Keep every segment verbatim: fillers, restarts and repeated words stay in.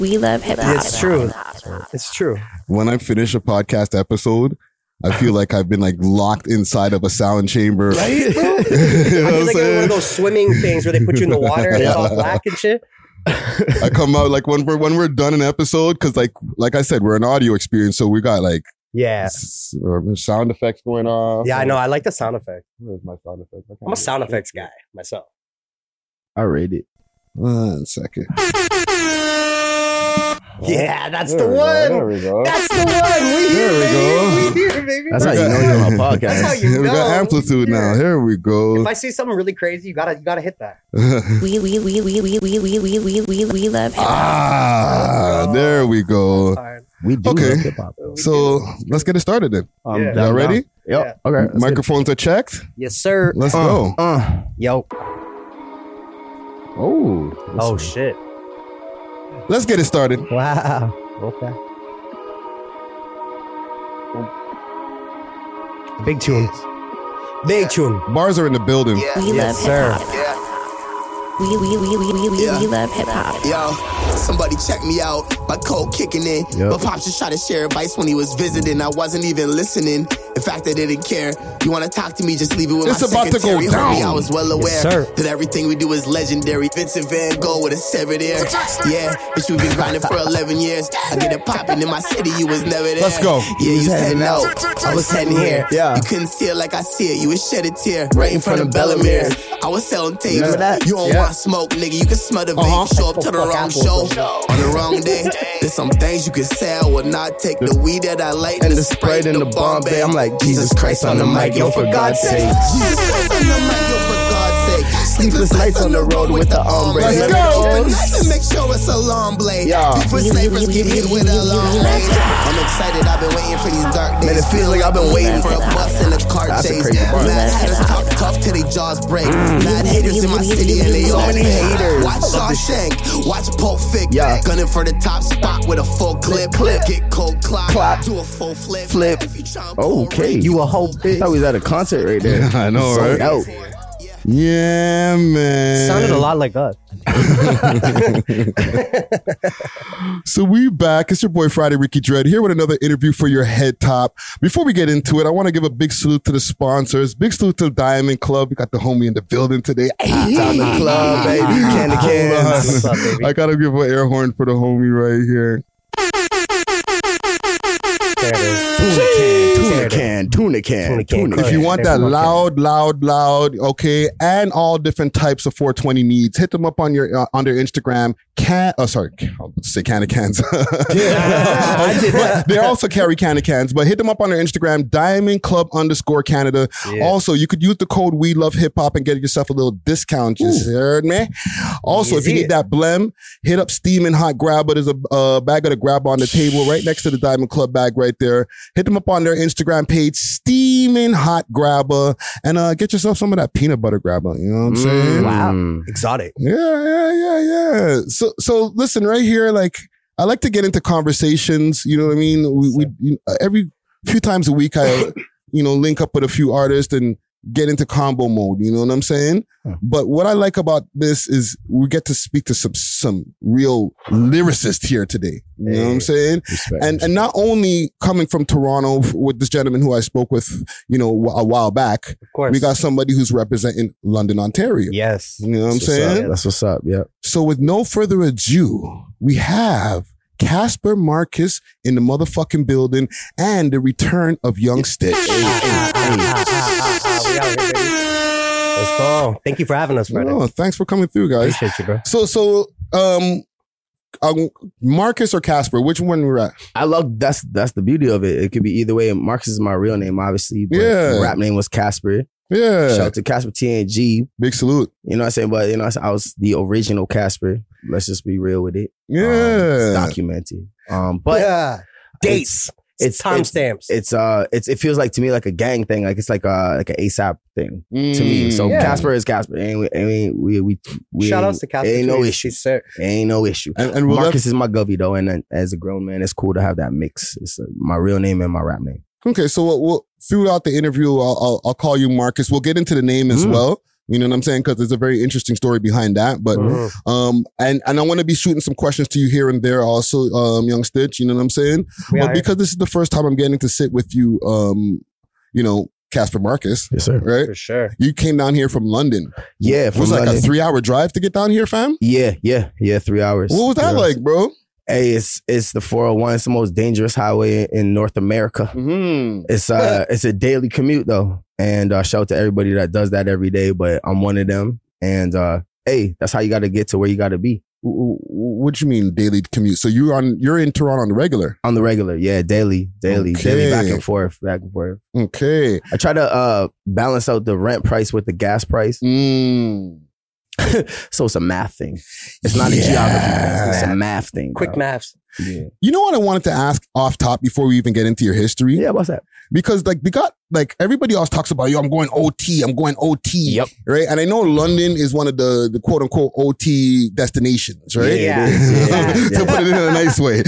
We love hip hop. It's true. It's true. When I finish a podcast episode, I feel like I've been like locked inside of a sound chamber. Right? You know I what feel I'm like saying? one of those swimming things where they put you in the water and it's all black and shit. I come out like when we're when we're done an episode, because like like I said, we're an audio experience, so we got like Yeah. s- or sound effects going off. Yeah, I know. I like the sound effect. Where's my sound effect? I can't I'm a do sound it. effects guy myself. I rate it. One second. Yeah, that's There the we go, one. there we go. That's the one. We There we here, go. baby. We here, baby. That's how you know you're on a podcast. That's how you we got know. amplitude now. Yeah. Here we go. If I see something really crazy, you gotta you gotta hit that. We we we we we we we we we we we love hip hop. ah, there we go. Fine. We do Okay. love hip hop. So let's get it started then. Um, Yeah. down, Y'all ready? down. Yep. Yeah. Okay. let's get it. Microphones are checked. Yes, sir. Let's Uh, go. Uh, Yo. oh. Oh shit. Let's get it started. Wow. Okay. Big tune. Big tune. Bars are in the building. We Yes, love sir. hip hop. We we we we we we we love hip hop. Yo, somebody check me out. My code kicking in. Yep. But Pops just tried to share advice when he was visiting. I wasn't even listening. In fact, I didn't care. You want to talk to me, just leave it with It's my about to go secretary. Homie, down. I was well aware Yes, sir. that everything we do is legendary. Vincent Van Gogh with a severed ear. Yeah, bitch, we've been grinding for eleven years. I get it popping in my city. You was never there. Let's go. Yeah, you was heading heading out. I was heading here. Yeah. You couldn't see it like I see it. You would shed a tear right in front of Bellamere. I was selling tapes. Remember that? You don't Yeah. want smoke, nigga. You can smell the vape. Uh-huh. Show up to the Fuck wrong Apple. show on the wrong day. There's some things you can say I would not take. The weed that I light And the Sprite and the Bombay. I'm like, Jesus Christ on the mic, yo, for God's sake. Jesus Christ on the mic, yo, for God's sake. Sleepless nights on the road with the ombre. Let's Let go. me open nights and make sure it's a long blade. Yeah. Before snipers get hit with a long range. I'm excited, I've been waiting for these dark days. Man, it feels like I've been waiting for a bus in a car That's a chase. crazy bar. Mad haters talk tough till they jaws break. Mad haters in my city and they So all many fake. haters. Watch Shawshank, watch Pulp Fic. Yeah. Gunning for the top spot with a full clip. Clip. Get cold clock, Clock. do a full flip. Flip. If you tryna pull Okay. rank, You a whole bitch. I thought we was at a concert right there. I know, Sold right? out. Yeah, man. Sounded a lot like us. So we back. It's your boy Friday Ricky Dread here with another interview for your head top. Before we get into it, I want to give a big salute to the sponsors. Big salute to Diamond Club. We got the homie in the building today. Diamond Club, baby. Candy Hold cans. on. What's up, baby? I gotta give an air horn for the homie right here. There it is. Tuna can, tuna can, tuna can, Tuna can. tuna can. If you want that loud, loud, loud, okay, and all different types of four twenty needs, hit them up on your uh, on their Instagram. Can oh sorry, I'll say can of cans. I did But they also carry can of cans, but hit them up on their Instagram, Diamond Club underscore Canada. Yeah. Also, you could use the code We Love Hip Hop and get yourself a little discount. Just heard me. Also, if you Easy. need that blem, hit up Steaming Hot Grabber. There's a uh, bag of the grab on the table right next to the Diamond Club bag right there. Hit them up on their Instagram page, Steaming Hot Grabber, and uh, get yourself some of that peanut butter grabber. You know what I'm saying? Wow. Mm. Exotic. Yeah, yeah, yeah, yeah. So, so listen, right here, like I like to get into conversations. You know what I mean? We, we you know, every few times a week, I, you know, link up with a few artists and get into combo mode. You know what I'm saying? Huh. But what I like about this is we get to speak to some some real lyricists here today. You know what I'm saying? Respect. And and not only coming from Toronto f- with this gentleman who I spoke with, you know, a while back. Of course. We got somebody who's representing London, Ontario. Yes. You know what I'm That's what's saying? up. That's what's up. Yep. So with no further ado, we have Casper Marcus in the motherfucking building and the return of Young Stitch. We out here, baby. Let's go. Thank you for having us, Friday. Oh, thanks for coming through, guys. Appreciate you, bro. So, so, um, um, Marcus or Casper, which one we're at? I love that's that's the beauty of it. It could be either way. Marcus is my real name, obviously. But Yeah. the rap name was Casper. Yeah. Shout out to Casper T N G. Big salute. You know what I'm saying? But you know, I was the original Casper. Let's just be real with it. Um, Yeah. it's documented. Um, but yeah. dates. It's Timestamps. It's uh, it's it feels like to me like a gang thing. Like it's like uh, like an ASAP thing to me. Mm. So Yeah. Casper is Casper. Ain't ain't we we we Shout ain't- outs to Casper. Ain't no too. issue. She's sick. Ain't no issue. And, and we'll Marcus is my govy though, and then as a grown man, it's cool to have that mix. It's uh, my real name and my rap name. Okay, so we'll, we'll throughout the interview, I'll, I'll I'll call you Marcus. We'll get into the name as Mm. well. You know what I'm saying? Because there's a very interesting story behind that. But Mhm. um, and and I want to be shooting some questions to you here and there also, um, Young Stitch. You know what I'm saying? We But are- because this is the first time I'm getting to sit with you, um, you know, Casper Marcus, Yes, sir. right? for sure. You came down here from London. Yeah, It from was like London. a three hour drive to get down here, fam. Yeah, yeah, yeah. Three hours. What was that Three hours. like, bro? Hey, it's it's the four oh one. It's the most dangerous highway in North America. Mm-hmm. It's uh it's a daily commute though, and uh, shout out to everybody that does that every day. But I'm one of them, and uh, hey, that's how you got to get to where you got to be What you mean daily commute? So you're on, you're in Toronto on the regular. on the regular. Yeah, daily, daily, daily, back Okay. and forth, back and forth. Okay. I try to uh balance out the rent price with the gas price, Mm. so it's a math thing. It's not a Yeah. geography thing. It's a math thing. Quick bro. maths. Yeah. You know what I wanted to ask off top before we even get into your history? Yeah, what's that? Because like they got like everybody else talks about, yo, I'm going O T, I'm going O T. Yep. Right. And I know London is one of the the quote unquote O T destinations, right? Yeah. it is. Yeah. to put it in a nice way.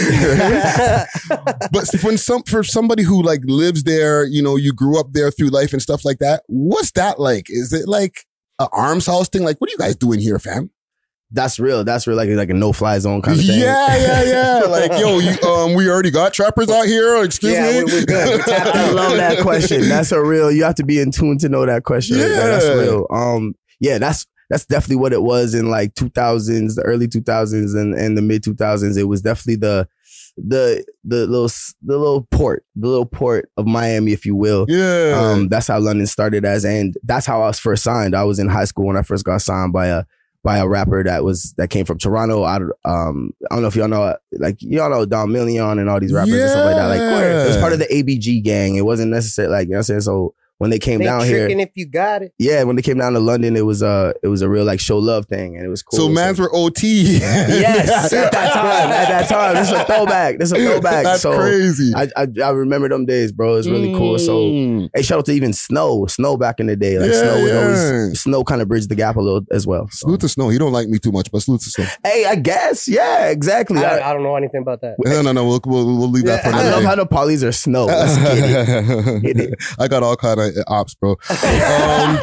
But when some for somebody who like lives there, you know, you grew up there through life and stuff like that, what's that like? Is it like an arms house thing? Like, what are you guys doing here, fam? That's real. That's real. Like like a no fly zone kind of thing. Yeah, yeah, yeah. Like, yo, you, um, we already got trappers out here. Excuse Yeah, me. we- we're good. We're tapped I out. love that question. That's a real. You have to be in tune to know that question. Yeah, that's Yeah. real. Um, yeah, that's that's definitely what it was in like two thousands, the early two thousands, and and the mid two thousands. It was definitely the the the little s- the little port, the little port of Miami, if you will. Yeah. Um, that's how London started as, and that's how I was first signed. I was in high school when I first got signed by a by a rapper that was that came from Toronto. I um I don't know if y'all know, like y'all know Don Million and all these rappers and stuff like that. Like it was part of the A B G gang. It wasn't necessarily like, you know what I'm saying. So when they came They down here, tricking if you got it. yeah, when they came down to London, it was uh it was a real like show love thing, and it was cool. So mans were O T. yes, at that time, at that time, this is a throwback. This is a throwback. That's so crazy. I, I I remember them days, bro. It's really cool. So Mm. hey, shout out to even Snow. Snow back in the day. Like Yeah, Snow would yeah. always Snow kind of bridged the gap a little as well. So. Salute to Snow. He don't like me too much, but salute to Snow. Hey, I guess. Yeah, exactly. I, I, I don't know anything about that. No, no, no. We'll, we'll, we'll leave that for I another love day. how the polys are Snow. Let's get it. Get it. I got all kind of ops, bro. Um,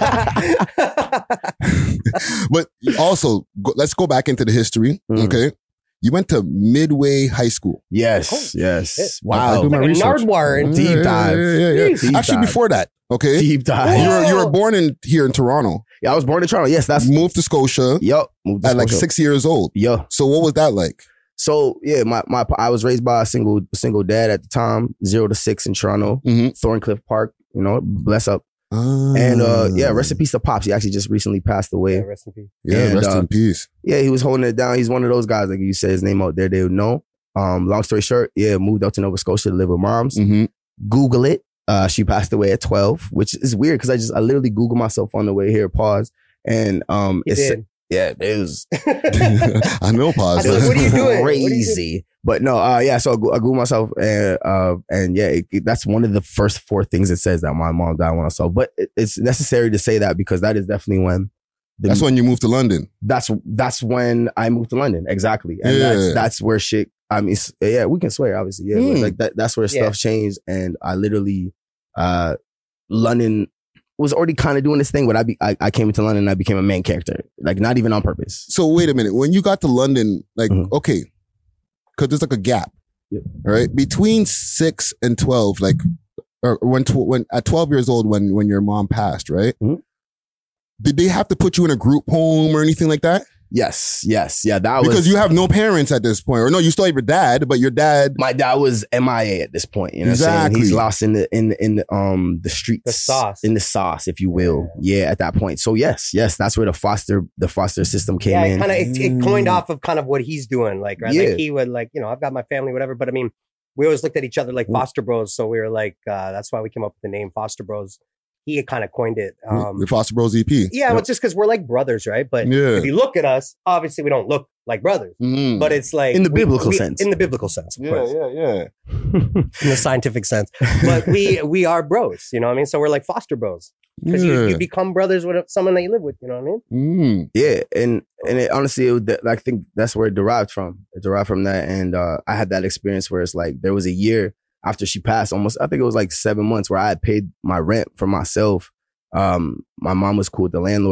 but also, go, let's go back into the history. Mm. Okay, you went to Midway High School. Yes, yes. I Wow. do my Like a research. Nardwuar in Deep Yeah, yeah, dive. Yeah, yeah, yeah. Deep Actually, dive. before that, okay, Deep dive. you were you were born in here in Toronto. Yeah, I was born in Toronto. Yes, that's Moved to Scotia yup. Moved to at like Scotia. six years old. Yeah. So what was that like? So yeah, my my I was raised by a single single dad at the time, zero to six in Toronto, Mhm. Thorncliffe Park. You know, bless up. And uh, yeah, rest in peace to Pops. He actually just recently passed away. Yeah, rest in peace. Yeah, and, rest uh, in peace. Yeah, he was holding it down. He's one of those guys, like you said his name out there, they would know. Um, long story short, yeah, moved out to Nova Scotia to live with moms. hmm Google it. Uh, she passed away at twelve, which is weird because I just I literally Googled myself on the way here. Pause. And um, You it's did. yeah, it was I know, pause. I was like, what are you doing? What are you crazy. But no, uh, yeah. So I Goo- I Googled myself, and uh, and yeah, it, it- that's one of the first four things it says that my mom died when I saw. But it, it's necessary to say that because that is definitely when. The, That's when you moved to London. that's that's when I moved to London. Exactly, and Yeah. that's that's where shit. I mean, s- yeah, we can swear, obviously, yeah, but Mm. like that. That's where Yeah. stuff changed, and I literally, uh, London was already kind of doing this thing, but I be I, I came into London and I became a main character, like not even on purpose. So wait a minute. When you got to London, like, Mhm. okay, because there's like a gap, Yep. right? Between six and twelve, like, or when tw- when at twelve years old, when when your mom passed, right? Mhm. Did they have to put you in a group home or anything like that? Yes, yes, yeah. That was Because you have no parents at this point, or no, you still have your dad, but your dad. my dad was M I A at this point. You know, what I'm Exactly. saying? He's lost in the in the- in the, um the streets, The sauce. in the sauce, if you will. Yeah, at that point. So yes, yes, that's where the foster the foster system came Yeah, it in. kind of it, it coined Mm. off of kind of what he's doing, like right, Yeah. like he would like you know I've got my family, whatever. But I mean, we always looked at each other like foster bros, so we were like, uh, that's why we came up with the name Foster Bros. He had kind of coined it. Um, the Foster Bros E P. yeah, well, it's just because we're like brothers, right? But Yeah. if you look at us, obviously we don't look like brothers, Mm. but it's like In the we- biblical we- sense. In the biblical sense, of yeah, course, yeah, yeah. in the scientific sense. But we we are bros, you know what I mean? So we're like foster bros because you, Yeah. you become brothers with someone that you live with, you know what I mean? Mm. Yeah, and and it, honestly, it, would- I think that's where it derived from. It derived from that, and uh, I had that experience where it's like there was a year after she passed, almost I think it was like seven months where I had paid my rent for myself. Um, my mom was cool with the landlord,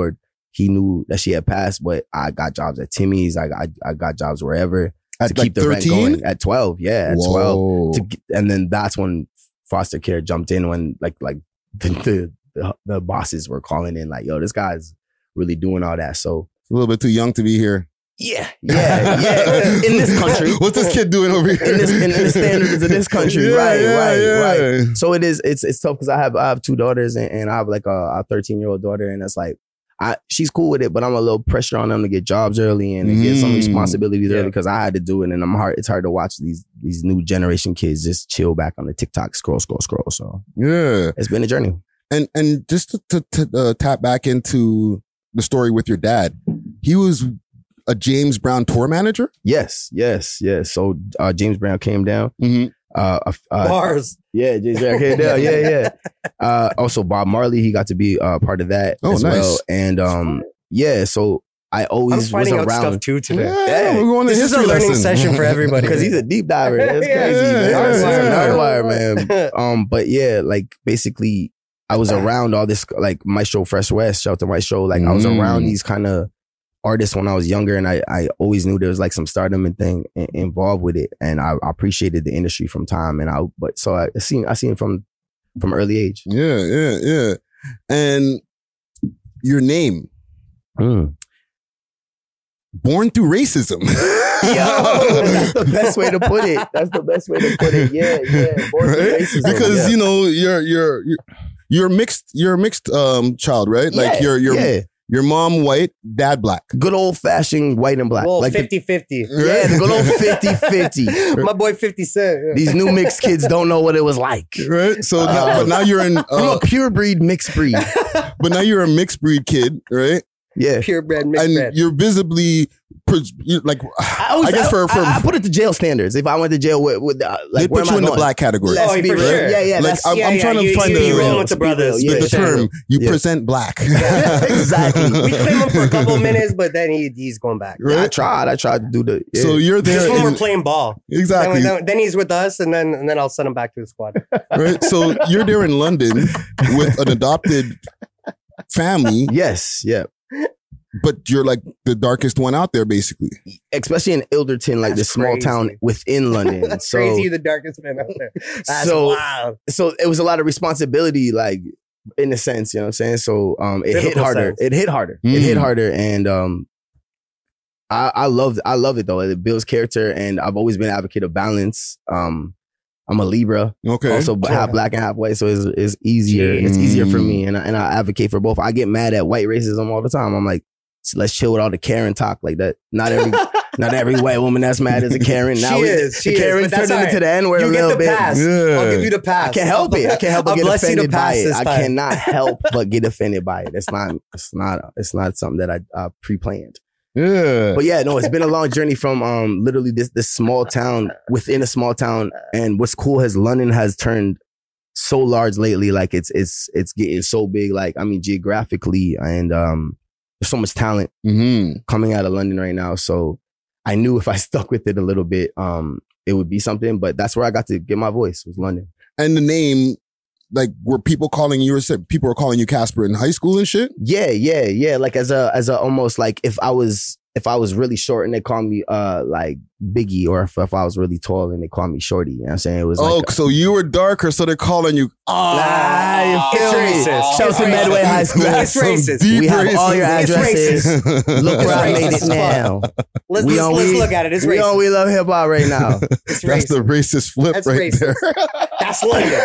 he knew that she had passed, but I got jobs at Timmy's. I got, I got jobs wherever At to like keep the rent thirteen? going. At twelve, yeah, at Whoa. twelve. To, get- and then that's when foster care jumped in when like like the, the the the bosses were calling in like, yo, this guy's really doing all that. So A little bit too young to be here. yeah, yeah, yeah. In this country, What's this kid doing over here? in this in, in the standards of this country, Yeah, right, yeah, right, yeah. right. So it is. It's it's tough because I have I have two daughters and, and I have like a thirteen year old daughter, and it's like I she's cool with it, but I'm a little pressure on them to get jobs early and to get some Mm. responsibilities Yeah. early because I had to do it, and I'm hard. It's hard to watch these these new generation kids just chill back on the TikTok, scroll, scroll, scroll. So Yeah. it's been a journey. And and just to, to, to uh, tap back into the story with your dad, he was a James Brown tour manager. Yes, yes, yes. So uh, James Brown came down. Mm-hmm. Uh, uh, uh, Bars. Yeah, James Brown came down. Yeah, yeah. Uh, also, Bob Marley, he got to be uh, part of that Oh, as nice. well. And um, yeah, so I I'm always was finding out stuff around too today. Yeah, Hey, we're going to This is a history learning lesson. session for everybody. because he's a deep diver. That's Yeah, crazy, yeah, man. yeah, This is a yeah. nerdwire, man. Um, but yeah, like basically, I was around all this, like Maestro Fresh West, shout out to Maestro. Like I was Mm. around these kind of artists when I was younger, and I, I always knew there was like some stardom and thing in- involved with it, and I, I appreciated the industry from time. And I, but so I seen I seen from from early age. Yeah, yeah, yeah. And your name, Mm. born through racism. Yo, that's the best way to put it. That's the best way to put it. Yeah, yeah. Born through Right? racism, Because yeah. you know you're you're you're you're mixed. You're a mixed um child, right? Like Yeah, your your yeah. your mom white, dad black. Good old fashioned white and black. Well, like the- fifty-fifty. yeah, the good old fifty-fifty. My boy fifty Cent. yeah. These new mixed kids don't know what it was like. Right. So, now, Uh, but now you're in. I'm Uh, a pure breed mixed breed. but now you're a mixed breed kid, right? Yeah. Purebred, mixed And breed. you're visibly pres- you're like. I, always, I guess for for I, I put it to jail standards. If I went to jail with, with uh, like, they where put am you I in the going? black category. Let's Oh, be for real. sure. Yeah, yeah. Like, let's- I'm, yeah, I'm yeah, trying to you- find you- the, you roll with the Let's be brothers. real. the, Yeah, the sure. term. You Yeah. present black. Exactly. We claim him for a couple of minutes, but then he, he's going back. Right? I tried. I tried to do the. Yeah. So you're there. Just when we're in- playing ball. exactly. Then, then he's with us, and then and then I'll send him back to his squad. Right. So you're there in London with an adopted family, yes. Yeah. but you're like the darkest one out there, basically. Especially in Ilderton, like That's the small crazy. town within London. That's so, crazy. You're the darkest man out there. That's So- wild. so it was a lot of responsibility, like in a sense, you know what I'm saying? So um it hit Biblical harder. sense. It hit harder. Mm. It hit harder. And um I I love I love it though. It builds character, and I've always been an advocate of balance. Um I'm a Libra, Okay. also b- half black and half white, so it's, it's easier. It's easier for me, and I, and I advocate for both. I get mad at white racism all the time. I'm like, let's chill with all the Karen talk like that. Not every not every white woman that's mad is a Karen. Now She we- is, she the is, Karen but that's turned all into right. the N word a You little get the bit. pass. Yeah. I'll give you the pass. I can't help it. I can't help but I'll get bless you offended the by pass it. this I time. cannot help but get offended by it. It's not. It's not. It's not something that I uh, pre-planned. Yeah. But yeah, no, it's been a long journey from um literally this this small town within a small town. And what's cool is London has turned so large lately. Like it's it's it's getting so big. Like I mean geographically, and um there's so much talent Mm-hmm. coming out of London right now. So I knew if I stuck with it a little bit, um it would be something. But that's where I got to get my voice, was London. And the name, like, were people calling you? People were calling you Casper in high school and shit. Yeah, yeah, yeah. Like as a as a almost like if I was if I was really short and they call me uh like Biggie, or if, if I was really tall and they call me Shorty. You know what I'm saying? It was Oh, like so you were darker, so they're calling you. Oh, Nah, you It's feel me? racist. Shout It's to Medway racist. High School. It's Some racist. deep We have all your It's addresses. racist. Look It's where I made racist it as fuck. now. Let's, We let's, on- let's we- look at it. It's We racist. on We Love Hip Hop right now. It's That's racist. the racist flip That's right racist. there. That's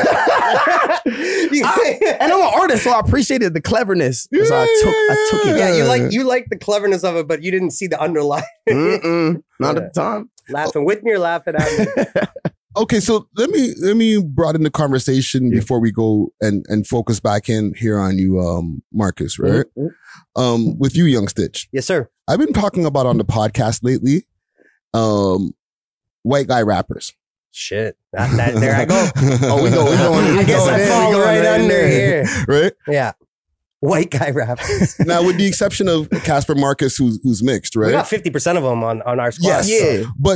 London. You- I- and I'm an artist, so I appreciated the cleverness. So I took I took it. yeah, you like you like the cleverness of it, but you didn't see the underlying. Mm-mm, not at the time. Laughing with me or laughing at me? Okay, so let me let me broaden the conversation Yeah. before we go and and focus back in here on you, um, Marcus. Right, Mm-hmm. um, with you, Young Stitch. Yes, sir. I've been talking about on the podcast lately, um, white guy rappers. Shit. That, that, there I go. Oh, we go. We going. We I guess going I in, we fall going right in under there. here. Right Yeah. White guy rap. now, with the exception of Casper Marcus, who's who's mixed, We right? got fifty percent of them on, on our squad. Yes. Yeah. But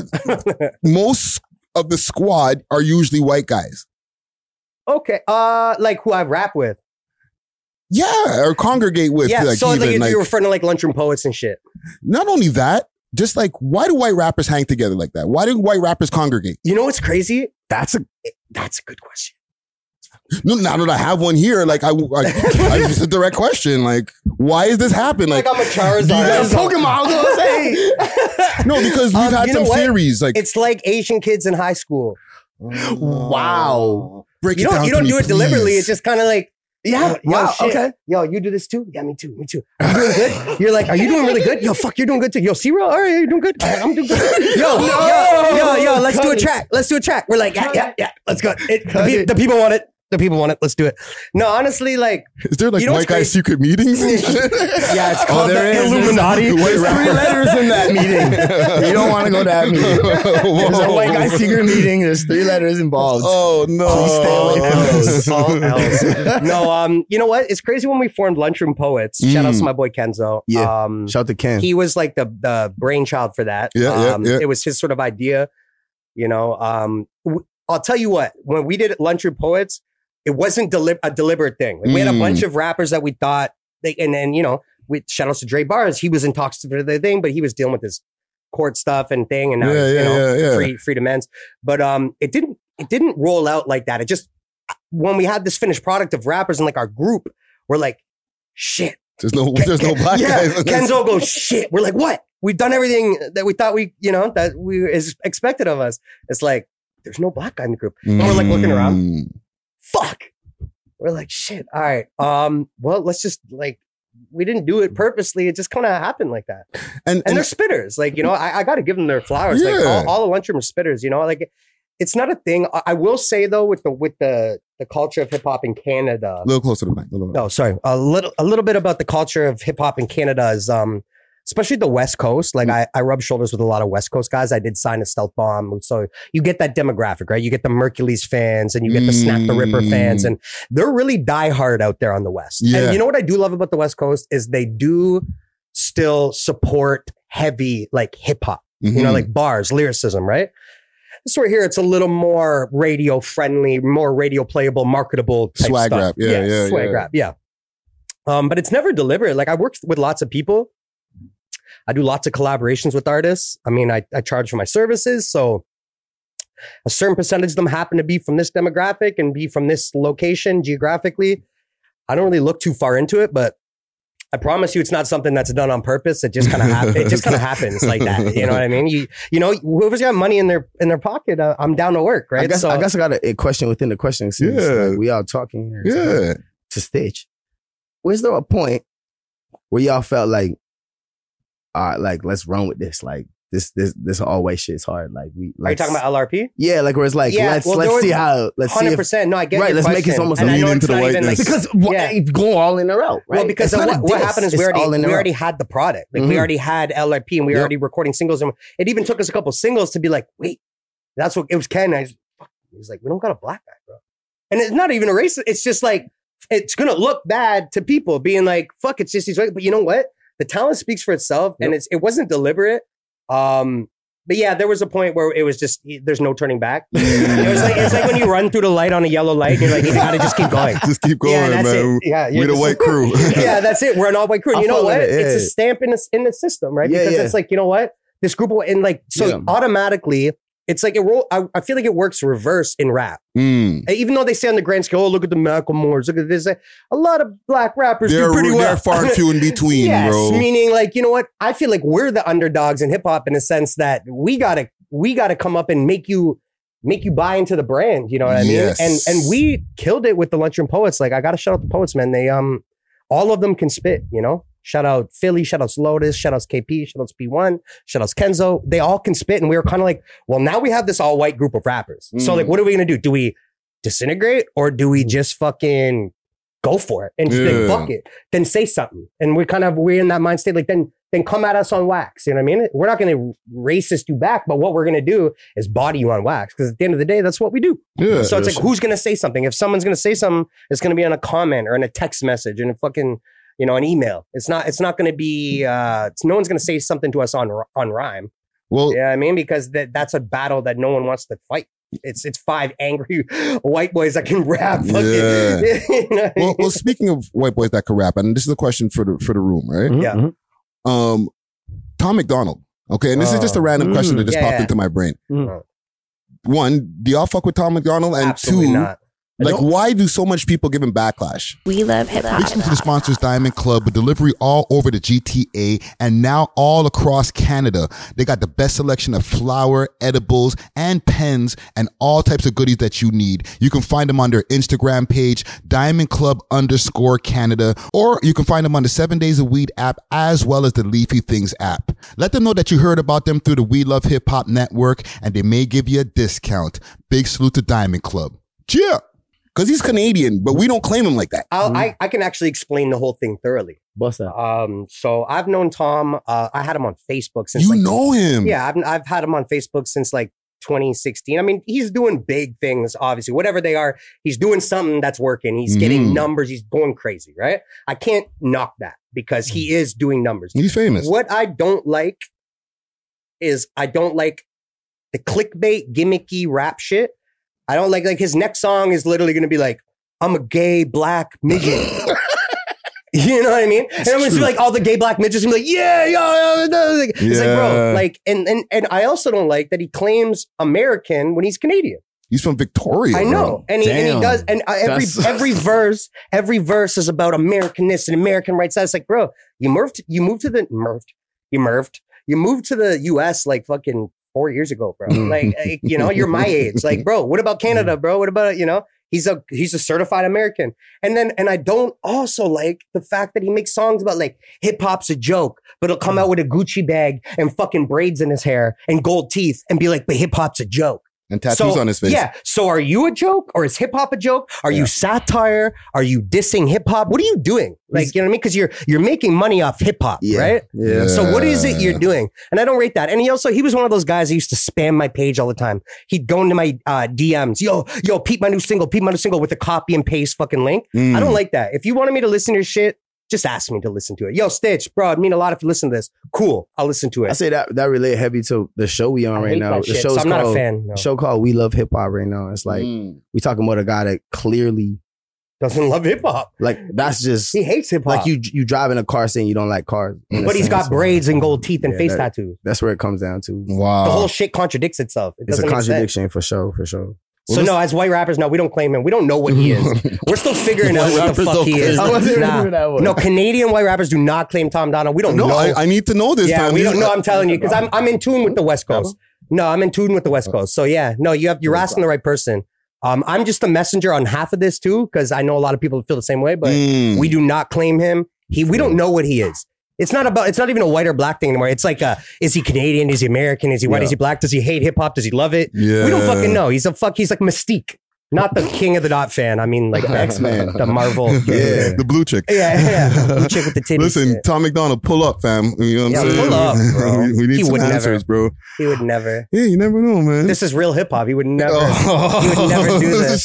most of the squad are usually white guys. Okay. Uh, like who I rap with. Yeah, or congregate with. Yeah, like, so even, like, you're like, referring to like lunchroom poets and shit. not only that, just like, why do white rappers hang together like that? Why do white rappers congregate? You know what's crazy? That's a That's a good question. No, now that I have one here, like I, I, I just a direct question. Like, why is this happening? Like, Like I'm a Charizard. do you guys- Pokemon. I was gonna say. no, because we've Um, had you know some what? theories. Like, It's like Asian kids in high school. Wow. break You it don't down you to don't me, do it deliberately. please. It's just kind of like, Yeah. yo, Wow. shit. Okay. Yo, you do this too? Yeah, me too. Me too. Are you doing good? You're like, are you doing really good? Yo, fuck, you're doing good too. Yo, Zero, all right, you're doing good. All right, I'm doing good. Yo, yo, yo, yo, let's do a track. Let's do a track. We're like, yeah, yeah, yeah. Let's go. It, the, pe- the people want it. The people want it. Let's do it. No, honestly, like, Is there like You know white what's guy crazy? secret meetings and shit? yeah, it's Oh, called there the is. Illuminati. There's three letters in that meeting. You don't want to go to that meeting. There's a white guy secret meeting. There's three letters involved. Oh no! Please stay away from those. All else. No, um, you know what? It's crazy when we formed Lunchroom Poets. Shout out to Mm. my boy Kenzo. Yeah. Um, Shout out to Ken. he was like the the brainchild for that. Yeah, yeah, um, yeah. It was his sort of idea. You know, um, w- I'll tell you what. When we did Lunchroom Poets, it wasn't deli- a deliberate thing. Like, we had a Mm. bunch of rappers that we thought, they, and then you know, we shout outs to Dre Bars. He was in talks for the thing, but he was dealing with this court stuff and thing, and now Yeah, he's, you yeah, know, yeah, yeah. free freedom ends. But um, it didn't it didn't roll out like that. It just when we had this finished product of rappers in like our group, we're like, shit. There's no, there's no black yeah, guys. in this. Kenzo goes, shit. We're like, what? We've done everything that we thought we, you know, that we is expected of us. It's like, there's no black guy in the group. And we're like looking around. Mm. Fuck. We're like, shit. All right. Um, well, let's just like, we didn't do it purposely. It just kind of happened like that. And, And, and they're spitters. Like, you know, I, I got to give them their flowers. Like Yeah. all, all the lunchroom are spitters, you know, like it's not a thing. I, I will say though, with the, with the, the culture of hip hop in Canada, a little closer to the mic. a little bit. Oh, sorry. A little, a little bit about the culture of hip hop in Canada is, um, especially the West Coast. Like I, I rub shoulders with a lot of West Coast guys. I did sign a Stealth Bomb, so you get that demographic, right? You get the Mercules fans, and you get the Snap the Ripper fans, and they're really diehard out there on the West. Yeah. And you know what I do love about the West Coast is they do still support heavy like hip hop. You know, Mhm. like bars, lyricism, right? This right here, it's a little more radio friendly, more radio playable, marketable type Swag stuff. rap. Yeah, yeah, swag yeah. rap. Yeah. Um, but it's never deliberate. Like I worked with lots of people. I do lots of collaborations with artists. I mean, I, I charge for my services. So a certain percentage of them happen to be from this demographic and be from this location geographically. I don't really look too far into it, but I promise you it's not something that's done on purpose. It just kind of happens. It just kind of happens like that. You know what I mean? You you know, whoever's got money in their in their pocket, uh, I'm down to work, right? I guess so I guess I got a, a question within the question since Yeah. like, we all talking here. so, Yeah. to Stitch. Was there a point where y'all felt like, all right, like let's run with this? Like this this this all white shit's hard. Like we are you let's- talking about L R P? Yeah, like where it's like Yeah, let's well, let's there see was how let's see Hundred if percent. No, I get Right, your let's make it question. almost and a I know lean it's into the not even like whiteness. because what, Yeah. if go all in a row, right? well, because It's not what, a what diss, happened is it's we already all in a we row. already had the product. Like we Mhm. already had L R P and we were Yep. already recording singles, and it even took us a couple singles to be like, wait, that's what it was. Ken, I was, fuck. He's like, we don't got a black guy, bro, and it's not even a racist. It's just like it's gonna look bad to people being like, fuck, it's just these white. But you know what? The talent speaks for itself, and Yep. it's it wasn't deliberate. Um, but yeah, there was a point where it was just there's no turning back. It was like it's like when you run through the light on a yellow light, and you're like, you gotta just keep going. Just keep going, yeah, that's man. it. Yeah, you're We're the just- white crew. yeah, that's it. We're an all white crew. And I you know fuck with what? it, It's a yeah. stamp in the in the system, right? Yeah, Because yeah. it's like, you know what? This group of and like so Yeah. automatically, it's like it roll. I, I feel like it works reverse in rap. Mm. Even though they say on the grand scale, oh, look at the Macklemores, look at this. A lot of black rappers They're, do pretty well. they're far and few in between, yes, bro. meaning like, you know what? I feel like we're the underdogs in hip hop in a sense that we gotta we gotta come up and make you make you buy into the brand. You know what I mean? Yes. And and we killed it with the Lunchroom Poets. Like I gotta shout out the Poets, man. They um all of them can spit, you know? Shout out Philly, shout outs Lotus, shout outs K P, shout outs P one, shout outs Kenzo. They all can spit. And we were kind of like, well, now we have this all white group of rappers. So Mm. like, what are we gonna do? Do we disintegrate or do we just fucking go for it and then Yeah. fuck it? Then say something. And we're kind of we're in that mind state, like then then come at us on wax. You know what I mean? We're not gonna racist you back, but what we're gonna do is body you on wax. Because at the end of the day, that's what we do. Yeah. So it's like, who's gonna say something? If someone's gonna say something, it's gonna be on a comment or in a text message and a fucking, you know, an email. It's not. It's not gonna be. Uh, it's, no one's gonna say something to us on on rhyme. well, Yeah, you know what I mean, because that that's a battle that no one wants to fight. it's it's five angry white boys that can rap. Fucking, Yeah. you know? Well, well, speaking of white boys that can rap, and this is a question for the for the room, right? Mhm, Yeah. mhm. Um, Tom McDonald. Okay, and this is just a Oh. random question that just Yeah, popped yeah. into my brain. Mm. One, do y'all fuck with Tom McDonald? And Absolutely two, not. like, why do so much people give him backlash? We love hip hop. Listen to the sponsors Diamond Club with delivery all over the G T A and now all across Canada. They got the best selection of flour, edibles, and pens and all types of goodies that you need. You can find them on their Instagram page, Diamond Club underscore Canada, or you can find them on the Seven Days of Weed app as well as the Leafy Things app. Let them know that you heard about them through the We Love Hip Hop Network and they may give you a discount. Big salute to Diamond Club. Cheer! Because he's Canadian, but we don't claim him like that. I'll, I I can actually explain the whole thing thoroughly. What's that? Um, so I've known Tom. Uh, I had him on Facebook since You like, know him. yeah, I've I've had him on Facebook since like twenty sixteen. I mean, he's doing big things, obviously, whatever they are. He's doing something that's working. He's getting Mhm. numbers. He's going crazy, right? I can't knock that because he is doing numbers. He's famous. What I don't like is I don't like the clickbait, gimmicky rap shit. I don't like like his next song is literally going to be like, I'm a gay black midget. You know what I mean? And I'm going to be like all the gay black midgets and be like, yeah, yeah, yeah. It's like, bro, Yeah. like, and, and, and I also don't like that he claims American when he's Canadian. He's from Victoria. I bro. know. And he, and he Damn. does. And uh, every, That's- every verse, every verse is about Americanness and American rights. That's like, bro, you moved, you moved to the, moved, you moved, you moved to the U S like fucking four years ago, bro. Like, eh, you know, you're my age. Like, bro, what about Canada, bro? What about, you know, he's a, he's a certified American. And then, and I don't also like the fact that he makes songs about like hip hop's a joke, but he'll come out with a Gucci bag and fucking braids in his hair and gold teeth and be like, but hip hop's a joke. And tattoos So, on his face. Yeah. So are you a joke or is hip hop a joke? Are Yeah. you satire? Are you dissing hip hop? What are you doing? Like, you know what I mean? Because you're you're making money off hip hop, Yeah. right? Yeah. So what is it Yeah. you're doing? And I don't rate that. And he also he was one of those guys that used to spam my page all the time. He'd go into my uh, D Ms, yo, yo, peep my new single, peep my new single with a copy and paste fucking link. Mm. I don't like that. If you wanted me to listen to your shit, just ask me to listen to it. Yo, Stitch, bro, it'd mean a lot if you listen to this. Cool, I'll listen to it. I say that that relate heavy to the show we on I right hate now. that The shit, show's so I'm not a called, fan. No. the show called We Love Hip Hop right now. It's like Mm. we talking about a guy that clearly Doesn't love hip hop. like that's just He hates hip hop. like you you drive in a car saying you don't like cars. in a But he's got sense. braids and gold teeth and Yeah, face that- tattoos. That's where it comes down to. Wow. The whole shit contradicts itself. It It's a doesn't make sense. contradiction for sure, for sure. So no, as white rappers, no, we don't claim him. We don't know what he is. We're still figuring out White what the rappers fuck don't he is. claim I wasn't Nah. remember that one. No, Canadian white rappers do not claim Tom Donald. We don't no, know. I, I need to know this. yeah, fam. we These- don't know. I'm telling you because I'm I'm in tune with the West Coast. No, I'm in tune with the West Coast. So yeah, no, you have you're asking the right person. Um, I'm just a messenger on half of this too because I know a lot of people feel the same way, but Mm. we do not claim him. He we don't know what he is. It's not about. It's not even a white or black thing anymore. It's like, uh, is he Canadian? Is he American? Is he white? Yeah. Is he black? Does he hate hip hop? Does he love it? Yeah. We don't fucking know. He's a fuck. He's like Mystique, not the King of the Dot fan. I mean, like X-Men. the Marvel. Yeah, the blue chick. Yeah, yeah. Blue chick with the titties. Listen, Yeah. Tom McDonald, pull up, fam. You know what Yeah, I'm saying? pull up, bro. we, we need He some would never. answers, bro. He would never. Yeah, you never know, man. This is real hip hop. He would never. Oh. He would never do this.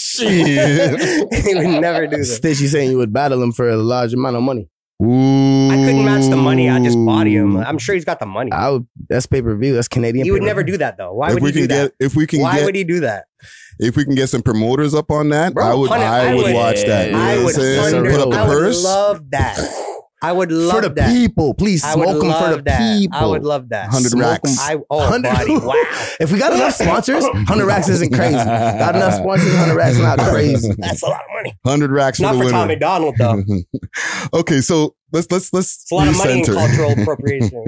Shit. He would never do this. Stitch, you saying you would battle him for a large amount of money? Ooh. I couldn't match the money. I just body him. I'm sure he's got the money. I would. That's pay per view. That's Canadian. He would pay-per-view. never do that though. Why if would we he can do that? get, if we can Why get, would he do that? if we can get some promoters up on that, Bro, I would, hundred- I I would would- watch that. You know I what would, I'm saying? hundred- Put up I a would purse. love that. I would love for the that. people. Please I would smoke them for love the that. people. I would love that. Hundred Smoke racks. 'em. I oh Hundred- buddy, wow. If we got enough sponsors, hundred racks isn't crazy. Got enough sponsors, hundred racks not crazy. That's a lot of money. Hundred racks for Not the for winner. Tommy Donald though. Okay, so let's let's let's It's a lot of money in recenter. cultural appropriation.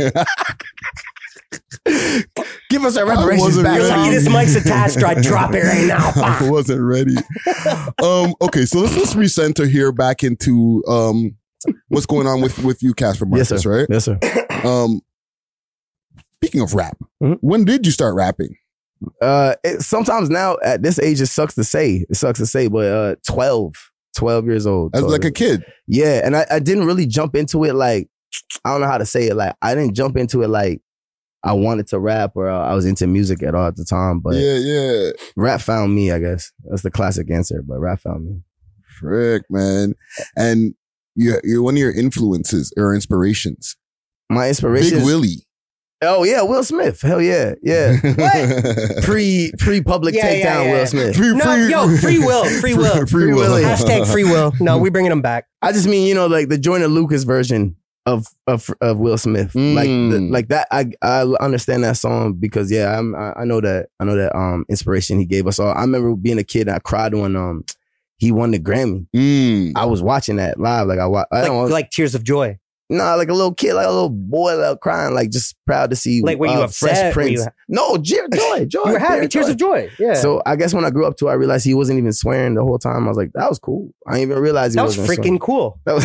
Give us our I reparations wasn't back, ready. Lucky Tom. this mic's attached, or I drop it right now. I Bah. wasn't ready. Um, okay, so let's let's recenter here back into um, what's going on with with you, Casper Yes, Marcus, sir. right? Yes, sir. Um, speaking of rap, Mhm. when did you start rapping? Uh, it, sometimes now at this age, it sucks to say. It sucks to say, but uh, twelve, twelve years old. As twelve like a years- kid. Yeah, and I, I didn't really jump into it like I don't know how to say it. Like I didn't jump into it like I wanted to rap or uh, I was into music at all at the time. But Yeah, yeah. rap found me. I guess that's the classic answer. But rap found me. Frick, man. And you're, you're one of your influences or inspirations. My inspiration. Big Willie. Oh yeah, Will Smith. Hell yeah, yeah. What? Pre pre public Yeah, takedown yeah, yeah. Will Smith. Free, No, free, yo, free will, free will, free, free will. Hashtag free will. No, we bringing him back. I just mean, you know, like the Joyner Lucas version of of of Will Smith, Mm. like the, like that. I I understand that song because yeah, I'm, I I know that I know that um inspiration he gave us all. I remember being a kid, I cried when um he won the Grammy. Mm. I was watching that live, like I wa- I Like, don't like tears of joy. nah, like a little kid, like a little boy, like crying, like just proud to see. Like, were you uh, upset? Fresh Were Prince? you- No, joy, joy, joy. You were happy, pure tears joy. of joy. Yeah. So I guess when I grew up too, I realized he wasn't even swearing the whole time. I was like, that was cool. I didn't even realize he that was wasn't freaking swearing. cool. That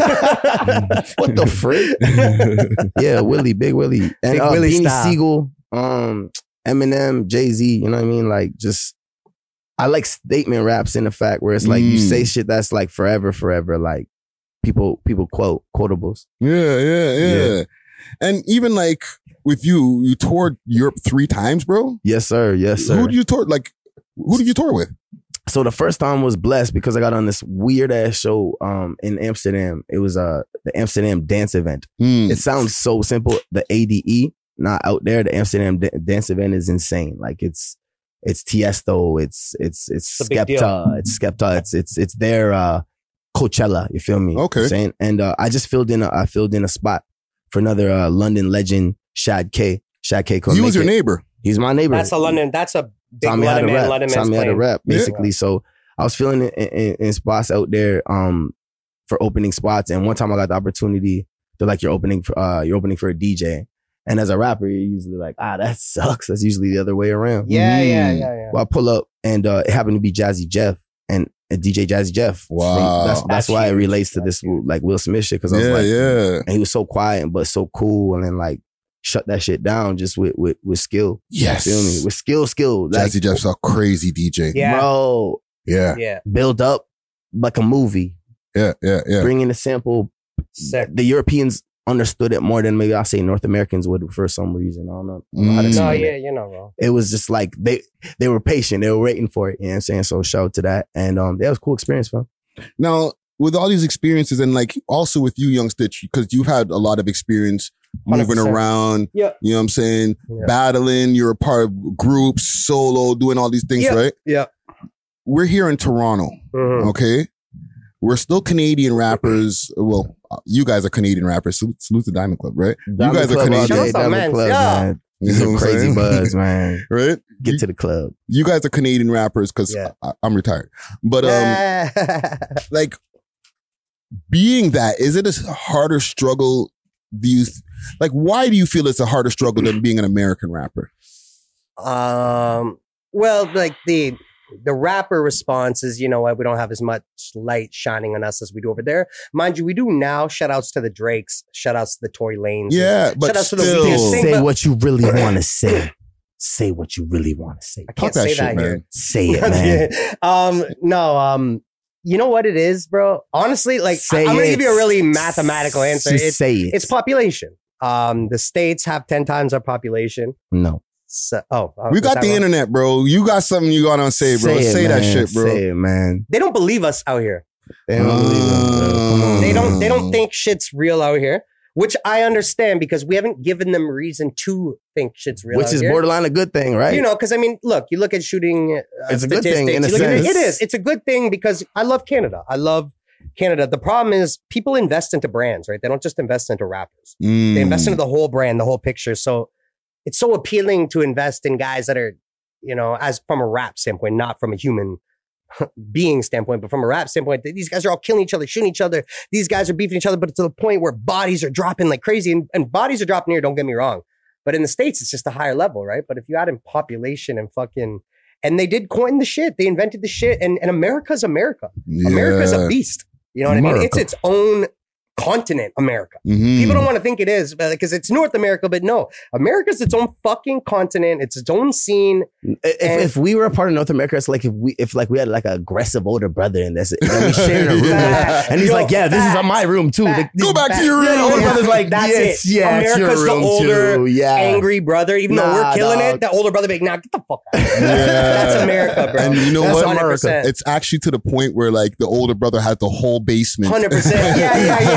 was what the frick? Yeah, Willie, Big Willie, and Big uh, Willie Beanie style. Siegel, um, Eminem, Jay Z. You know what I mean? Like, just I like statement raps in the fact where it's like you Mm. say shit that's like forever, forever. Like people, people quote quotables. Yeah, yeah, yeah, Yeah. And even like with you, you toured Europe three times, bro. Yes, sir. Yes, sir. Who did you tour? Like, who did you tour with? So the first time was blessed because I got on this weird ass show um in Amsterdam. It was uh the Amsterdam dance event. Mm. It sounds so simple. The A D E, not out there. The Amsterdam D- dance event is insane. Like it's it's Tiesto, it's it's it's It's a big deal. Skepta, it's Skepta, it's it's it's their uh Coachella. You feel me? Okay. You know what I'm saying, and uh, I just filled in. A, I filled in a spot for another uh, London legend, Shad K. Shad K. couldn't He was make your it. neighbor. He's my neighbor. That's a London. That's a big Taught me how to London man. rap. London Taught man's me how to playing. rap, Yeah. basically. So I was feeling in, in, in spots out there um, for opening spots, and one time I got the opportunity to like you're opening for uh, you're opening for a D J, and as a rapper, you're usually like, ah, that sucks. That's usually the other way around. Yeah, yeah, Mm. yeah, yeah. Well, I pull up, and uh, it happened to be Jazzy Jeff and, and D J Jazzy Jeff. Wow. that's that's, That's why it huge. relates to That's this like Will Smith shit because I was Yeah, like, yeah. and he was so quiet but so cool, and then like shut that shit down just with with with skill. Yes. You feel me? With skill, skill. Like, Jazzy Jeff's a crazy D J. Yeah. bro, Yeah, Yeah. build up like a movie. yeah, yeah, yeah. Bring in a sample. Sick. The Europeans understood it more than maybe I'll say North Americans would for some reason. I don't know, I don't know how to Mm. No, explain yeah, it. you know, bro. It was just like they they were patient. They were waiting for it. You know what I'm saying? So shout out to that. And um, that was a cool experience, fam. Now, with all these experiences and like also with you, Young Stitch, because you've had a lot of experience one hundred moving percent. around, Yeah. you know what I'm saying? Yeah. Battling, you're a part of groups, solo, doing all these things, Yeah. right? Yeah. We're here in Toronto, Mhm. okay? We're still Canadian rappers. Well, uh, you guys are Canadian rappers. Salute, salute the Diamond Club, right? Diamond guys are Club all Canadian. day, Shout out, Diamond man. Club, Yeah. man. You These know are what I'm crazy saying? buzz, man. Right? Get you, to the club. you guys are Canadian rappers because Yeah. I'm retired. But um, Yeah. like being that, is it a harder struggle? Do you like? Why do you feel it's a harder struggle than being an American rapper? Um. Well, like the the rapper response is, you know what, we don't have as much light shining on us as we do over there. Mind you, we do now. Shout outs to the Drakes. Shout outs to the Tory Lanez. Yeah, but Shout outs to the still, Weeknd. Sing- Say but- what you really want to say. Say what you really want to say. I can't Talk that say shit, that man. here. Say it, man. um. No. Um. You know what it is, bro? Honestly, like Say I, am gonna it. give you a really mathematical answer. Just It's say it. it's population. Um. The states have ten times our population. no. So, oh, uh, we was got that the wrong? internet, bro. You got something you got to say, bro. Say, it, that man. shit, bro. Say it, man. They don't believe us out here. They don't believe us, bro. Come on. They don't. They Mm. don't think shit's real out here, which I understand because we haven't given them reason to think shit's real. Which out is here. borderline a good thing, right? You know, because I mean, look, you look at shooting. Uh, It's a good thing in a statistics, you look at it- sense. it is. It's a good thing because I love Canada. I love Canada. The problem is people invest into brands, right? They don't just invest into rappers. Mm. They invest into the whole brand, the whole picture. So it's so appealing to invest in guys that are, you know, as from a rap standpoint, not from a human being standpoint, but from a rap standpoint, these guys are all killing each other, shooting each other. These guys are beefing each other, but to the point where bodies are dropping like crazy. And, and bodies are dropping here, don't get me wrong. But in the States, it's just a higher level, right? But if you add in population and fucking, and they did coin the shit, they invented the shit, and, and America's America. Yeah. America's a beast. You know what I mean? It's America. its own continent, America. Mhm. People don't want to think it is because it's North America, but no, America's its own fucking continent. It's its own scene. If, And- if we were a part of North America, it's like if we if like we had like an aggressive older brother and that's it. And we sharing a room, Yeah. and he's Yo, like, "Yeah, this is facts. my room too." Facts. The- Go back to your Yeah, the room. older brother's like, That's yes, it. yeah, it's America's your the room older, too. Yeah, angry brother. Even though we're Nah, killing dog. it, the older brother be like, nah, get the fuck out. Yeah. That's America, bro. And you know That's what? one hundred percent. It's actually to the point where like the older brother had the whole basement. one hundred percent. Yeah, yeah, yeah,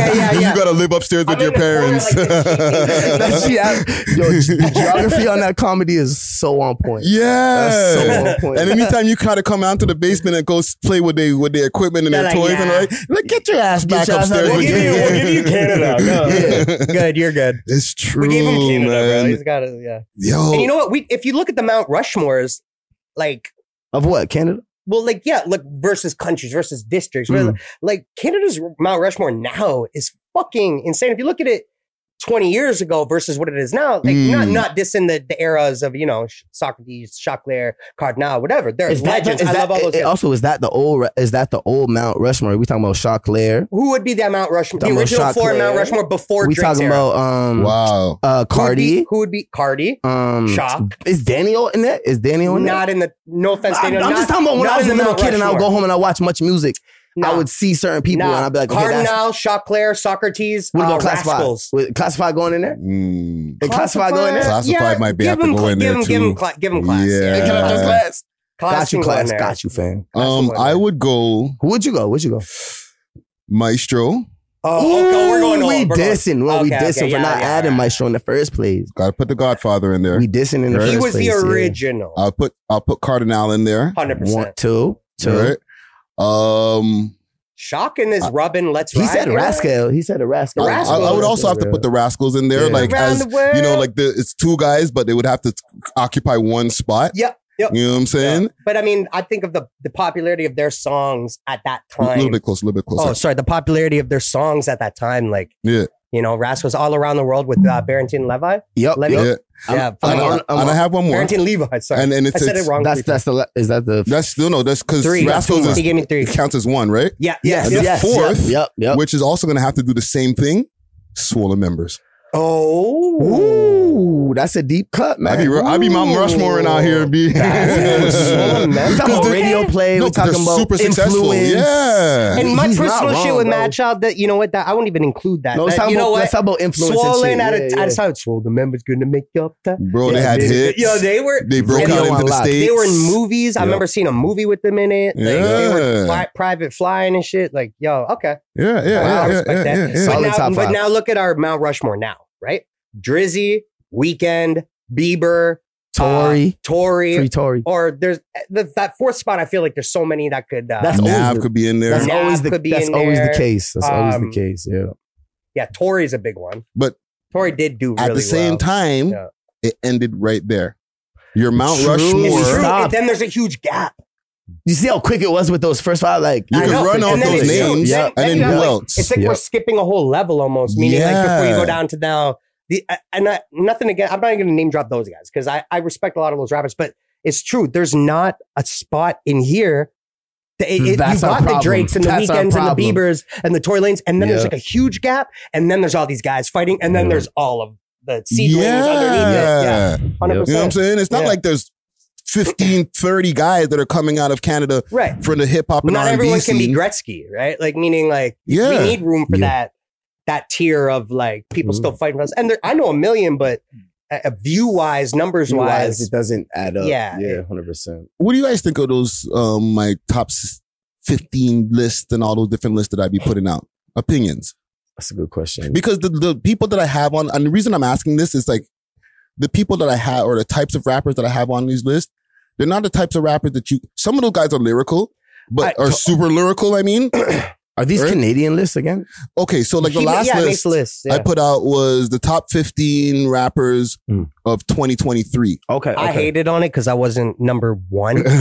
yeah, yeah, You yeah. gotta live upstairs with I'm your in the corner parents. like this. That she have- Yo, the geography on that comedy is so on point. Yeah. That's so on point. And anytime you kind of come out to the basement and go s- play with they with their equipment and They're their like, toys and nah. like, look, get your ass back your ass upstairs. out. We'll with give you, your- we'll give you Canada. No, Yeah. good, you're good. It's true, We gave him Canada, man. bro. He's got it. Yeah. Yo, And you know what? We if you look at the Mount Rushmores, like, Of what? Canada? well, like, yeah, like versus countries versus districts. Mm. Like Canada's Mount Rushmore now is fucking insane. If you look at it twenty years ago versus what it is now, like Mm. not not dissing the, the eras of, you know, Socrates, Choclair, Cardinal, whatever. They're Is that, legends. is I that- love all those it- guys. also, is that the old? Is that the old Mount Rushmore? We talking about Choclair? Who would be that Mount Rushmore? The Talking about original four Choclair. Mount Rushmore before We Drake's talking era. about um, wow. uh, Who would be- Cardi. Who would be Cardi? Um, Shock. Is Daniel in there? Is Daniel in there? Not in the, no offense, I'm, Daniel. I'm not- just talking about when not I was in a the little Mount kid and I would go Rushmore. home and I watch much music. I No. would see certain people Nah. and I'd be like, okay, that's, Cardinal, Choclair, Socrates, what about uh, Classified? Rascals. With Classified going in there? Mm. Did Classified go in there? Classified might be give have to him, go in give there him, too. Give him, cla- give him class. Yeah. Yeah. Hey, can I do class? Class Got you, can go in class. there. Got you, fam. Class Um, can go in I there. would go Who would you go? Would you go? Maestro. Oh, okay, we're going. Ooh, we over, we're going- dissing. Well, we Okay, dissing okay, for yeah, not yeah, adding yeah. Maestro in the first place. Got to put the Godfather in there. We dissing in the Right. first He was place. the yeah. original. I'll put I'll put Cardinal in there. Hundred One, percent. two, two. Right. Um, Shocking is rubbing. Let's He ride. said here. Rascal. He said a Rascal. The I, I- Rascals. I would also have to put the Rascals in there, Yeah. like Around as the world. you know, like the it's two guys, but they would have to occupy one spot. Yep. Yep. You know what I'm saying? Yeah. But I mean, I think of the the popularity of their songs at that A time. little bit closer, a little bit closer. Oh, sorry. The popularity of their songs at that time, like, Yeah, you know, Rascals all around the world with uh, Barrington Levi. Yep. Let yep. me- yeah. Yeah, And, funny. I, I'm- and I have one more, Barrington Levi. Sorry, and and it's, I said it's it wrong. That's three that's the la- is that the that's no no that's because Three. Rascals is, He gave me three. it counts as one, right? Yeah. yes And the yes fourth, yep yep, yep. Which is also going to have to do the same thing. Swollen members. Oh. Ooh, that's a deep cut, man. I be I be Mount Rushmore out here. Be Swollen We members. talking about Okay. radio play. No, we talking they're about super successful. influence. Yeah. And my He's not personal shit wrong, with bro. Mad Child, that you know what, that I won't even include that. No, let's That- talk you know about what? let's talk about influence. Swollen and at shit. a Yeah, at a yeah. side. Swole the members gonna make up that. Bro, they Yeah, had they- hits. Yo, they were They broke Radio out into the Unlocked. states. they were in movies. I Yeah. remember seeing a movie with them in it. Like, they were Yeah. fly, private flying and shit. Like, yo, okay. Yeah, yeah, Wow, I yeah, yeah, respect yeah, that. yeah, yeah. But Solid now, top but five. now look at our Mount Rushmore now, right? Drizzy, Weekend, Bieber, Tory, uh, Tory, free Tory. or there's the, that fourth spot. I feel like there's so many that could. Uh, That's always Nav the- could be in there. That's Nav always the could be that's in always the there. case. That's always Um, the case. Yeah. yeah, Tory's a big one. But Tory did do really at the same well. time, Yeah. it ended right there. Your Mount True. Rushmore. It's true. Stop. And then there's a huge gap. You see how quick it was with those first five? Like You I can know, run and off then those it's true. names, Yeah. and then you who got, like, else? It's like Yeah. we're skipping a whole level almost. Meaning, like before you Yeah. go down to now, the uh, and I, nothing again. I'm not even going to name drop those guys because I I respect a lot of those rappers, but it's true. There's not a spot in here. that It, it, That's you our got the problem. Drakes and the That's our Weekends and the problem. Biebers and the Tory Lanes, and then there's Yeah. like a huge gap, and then there's all these guys fighting, and then Yeah. there's all of the seedlings underneath it. Yeah. Yeah, hundred You know what I'm percent. saying? It's not Yeah. like there's fifteen, thirty guys that are coming out of Canada Right. for the hip hop and Not R and B everyone can be scene. Gretzky, right? Like meaning like Yeah. we need room for Yeah. that that tier of like people Mhm. still fighting for us. And there, I know a million, but uh, uh, view wise, numbers Wise, wise, it doesn't add up. Yeah. yeah, hundred percent. What do you guys think of those um my top s- fifteen lists and all those different lists that I be putting out? Opinions. That's a good question. Because the, the people that I have on, and the reason I'm asking this is like the people that I have or the types of rappers that I have on these lists, they're not the types of rappers that you, some of those guys are lyrical, but I- are super lyrical, I mean. Are these Right? Canadian lists again? Okay, so like the He- last yeah, list, makes lists. Yeah. I put out was the top fifteen rappers Mm. of twenty twenty-three. Okay, I hated on it because I wasn't number one. But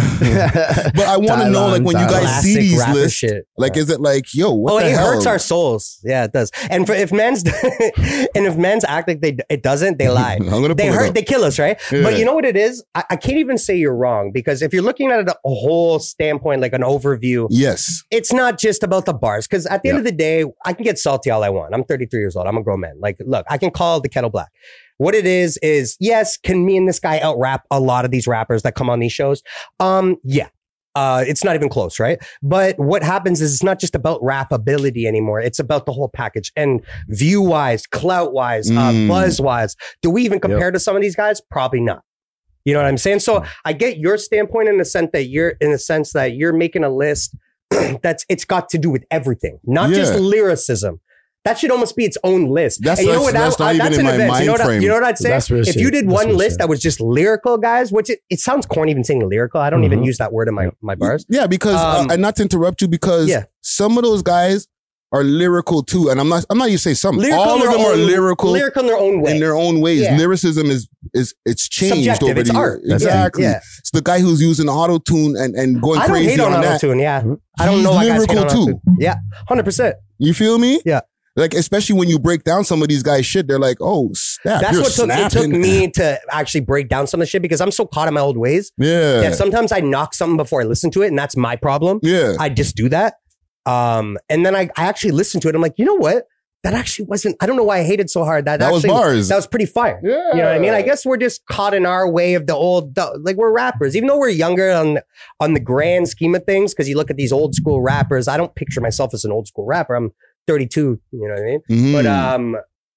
I want to know, like, when you guys see Classic these rapper lists, shit. like, is it like, yo, what oh, the it hell? hurts our souls. Yeah, it does. And for, if men's and if men's act like they it doesn't, they lie. I'm gonna They pull it hurt. up. They kill us, right? Yeah. But you know what it is? I, I can't even say you're wrong because if you're looking at it a whole standpoint, like an overview, Yes. it's not just about the bars. Because at the end Yeah. of the day, I can get salty all I want. I'm thirty-three years old. I'm a grown man. Like, look, I can call the kettle black. What it is is, yes, can me and this guy out rap a lot of these rappers that come on these shows? Um, yeah. Uh, it's not even close, right? But what happens is it's not just about rap ability anymore. It's about the whole package and view wise, clout wise, uh, Mm. buzz wise. Do we even compare to some of these guys? Probably not. You know what I'm saying? So I get your standpoint in the sense that you're in the sense that you're making a list that's it's got to do with everything, not just Yeah. lyricism. that should almost be its own list. That's- and you know that's- what? that's not that's even an in my event. You know mind what, I- frame. you know what I'd say? That's real If shit. you did That's one real list shit. that was just lyrical, guys, which it, it sounds corny even saying lyrical. I don't even Mhm. use that word in my, my bars. Yeah, because Um, uh, and not to interrupt you, because Yeah. some of those guys are lyrical too, and I'm not. I'm not. You say some. Lyrical All in of their them are own- lyrical Lyrical in their own way. in their own ways. Yeah. Lyricism is is it's changed Subjective, over it's the art. years. Yeah, Exactly. yeah. It's the guy who's using auto tune and and going I don't crazy hate on, on auto that. tune. Yeah, I don't He's know why guys hate lyrical on too. auto-tune. Yeah, hundred percent. You feel me? Yeah. Like, especially when you break down some of these guys' shit, they're like, "Oh, snap! That's you're what took, it took snapping." me to actually break down some of the shit because I'm so caught in my old ways. Yeah, Yeah, sometimes I knock something before I listen to it, and that's my problem. yeah. I just do that. Um, and then I, I actually listened to it. I'm like, you know what? That actually wasn't. I don't know why I hated so hard. That, That was actually, bars. That was pretty fire. Yeah. You know what I mean? I guess we're just caught in our way of the old, the, like we're rappers, even though we're younger on on the grand scheme of things. Because you look at these old school rappers, I don't picture myself as an old school rapper. I'm thirty-two. You know what I mean? Mhm. But um,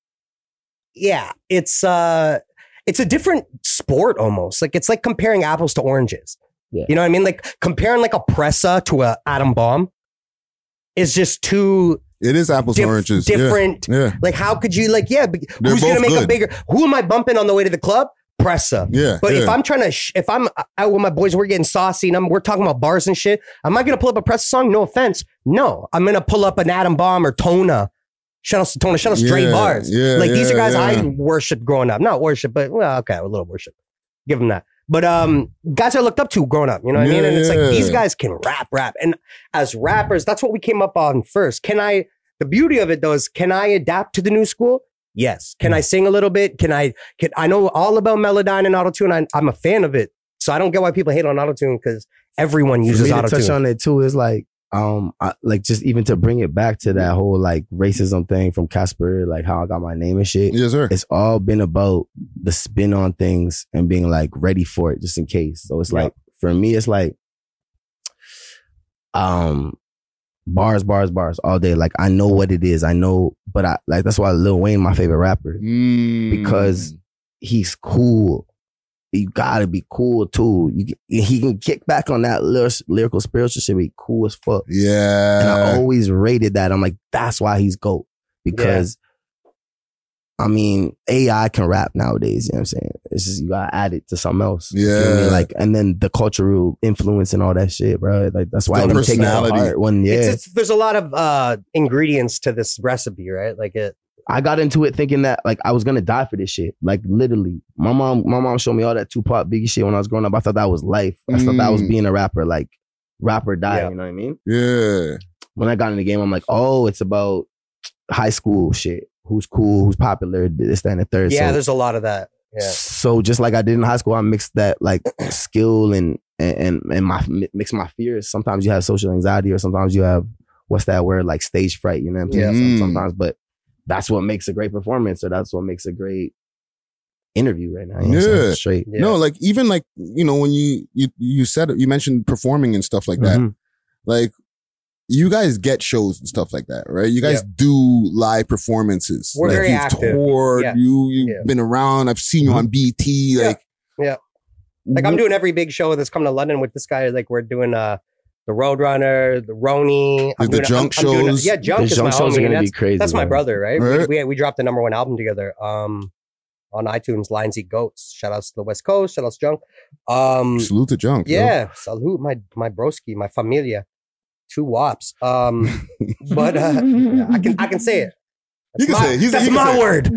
yeah, it's uh, it's a different sport almost. Like it's like comparing apples to oranges. Yeah. You know what I mean? Like comparing like a Pressa to a Atom Bomb is just too it is apples diff- and oranges. Yeah. different. Yeah, Like how could you like yeah? But They're who's gonna both make a good. bigger? Who am I bumping on the way to the club? Pressa. yeah. But yeah. if I'm trying to, sh- if I'm out with my boys, we're getting saucy and I'm, we're talking about bars and shit. Am I going to pull up a Pressa song? No offense. No, I'm going to pull up an Atom Bomb or Tona. Shout out to Tona. Shout out to Straight Yeah, Bars. yeah, like these are yeah, guys yeah. I worshiped growing up. Not worship, but well, okay, a little worship. Give them that. But um, guys I looked up to growing up. You know what I mean? And it's like Yeah. these guys can rap, rap. And as rappers, that's what we came up on first. Can I? The beauty of it though is, can I adapt to the new school? Yes. Can I sing a little bit? Can I? Can I know all about Melodyne and autotune? I, I'm a fan of it, so I don't get why people hate on autotune because everyone For uses me to touch autotune. on it too is like, um, I, like just even to bring it back to that whole like racism thing from Casper, like how I got my name and shit. yes, sir. It's all been about the spin on things and being like ready for it just in case. So it's Yep. like, for me, it's like, um, bars, bars, bars all day. Like I know what it is. I know, but I like, that's why Lil Wayne, my favorite rapper, Mm. because he's cool. You gotta be cool too. You, he can kick back on that lyric, lyrical spiritual shit, be cool as fuck. yeah, And I always rated that. I'm like, that's why he's GOAT. Because, I mean, A I can rap nowadays, you know what I'm saying? It's just, you gotta add it to something else. You feel me? Yeah. Like, and then the cultural influence and all that shit, bro. Like, that's why The we take it to personality. heart. When, yeah, It's, it's, there's a lot of uh, ingredients to this recipe, right? Like it. I got into it thinking that, like, I was gonna die for this shit. Like, literally. My mom, my mom showed me all that Tupac, Biggie shit when I was growing up. I thought that was life. I thought that was Mm. being a rapper, like, rap or die, Yeah. you know what I mean? yeah. When I got in the game, I'm like, oh, it's about high school shit. Who's cool, who's popular, this, that, and the third. Yeah, so, there's a lot of that. Yeah. so just like I did in high school, I mixed that like skill and and and my mix my fears. Sometimes you have social anxiety, or sometimes you have what's that word, like stage fright. You know what I'm saying? Yeah. Some- Sometimes, but that's what makes a great performance, or that's what makes a great interview right now. You know what I'm saying? Yeah. Straight. Yeah. No, like even like you know when you you you said it, you mentioned performing and stuff like that. Mhm. Like you guys get shows and stuff like that, right? You guys Yeah. do live performances. We're like very you've active. toured, Yeah. you you've Yeah. been around. I've seen you on B T. Yeah. Like Yeah. Like I'm doing every big show that's coming to London with this guy. Like we're doing uh the Roadrunner, the Roni. I'm The doing, junk I'm, I'm doing- shows. yeah, junk The is junk my shows homie. are gonna That's, be crazy. that's my man. brother, right? Right. We, we we dropped the number one album together. Um, on iTunes, Lions Eat Goats. Shout outs to the West Coast. Shout outs to Junk. Um, salute to Junk. yo. yeah, salute my my broski, my familia, two wops. Um, but uh, yeah, I can I can say it. You can my, say it. He's- that's he can my say it. word.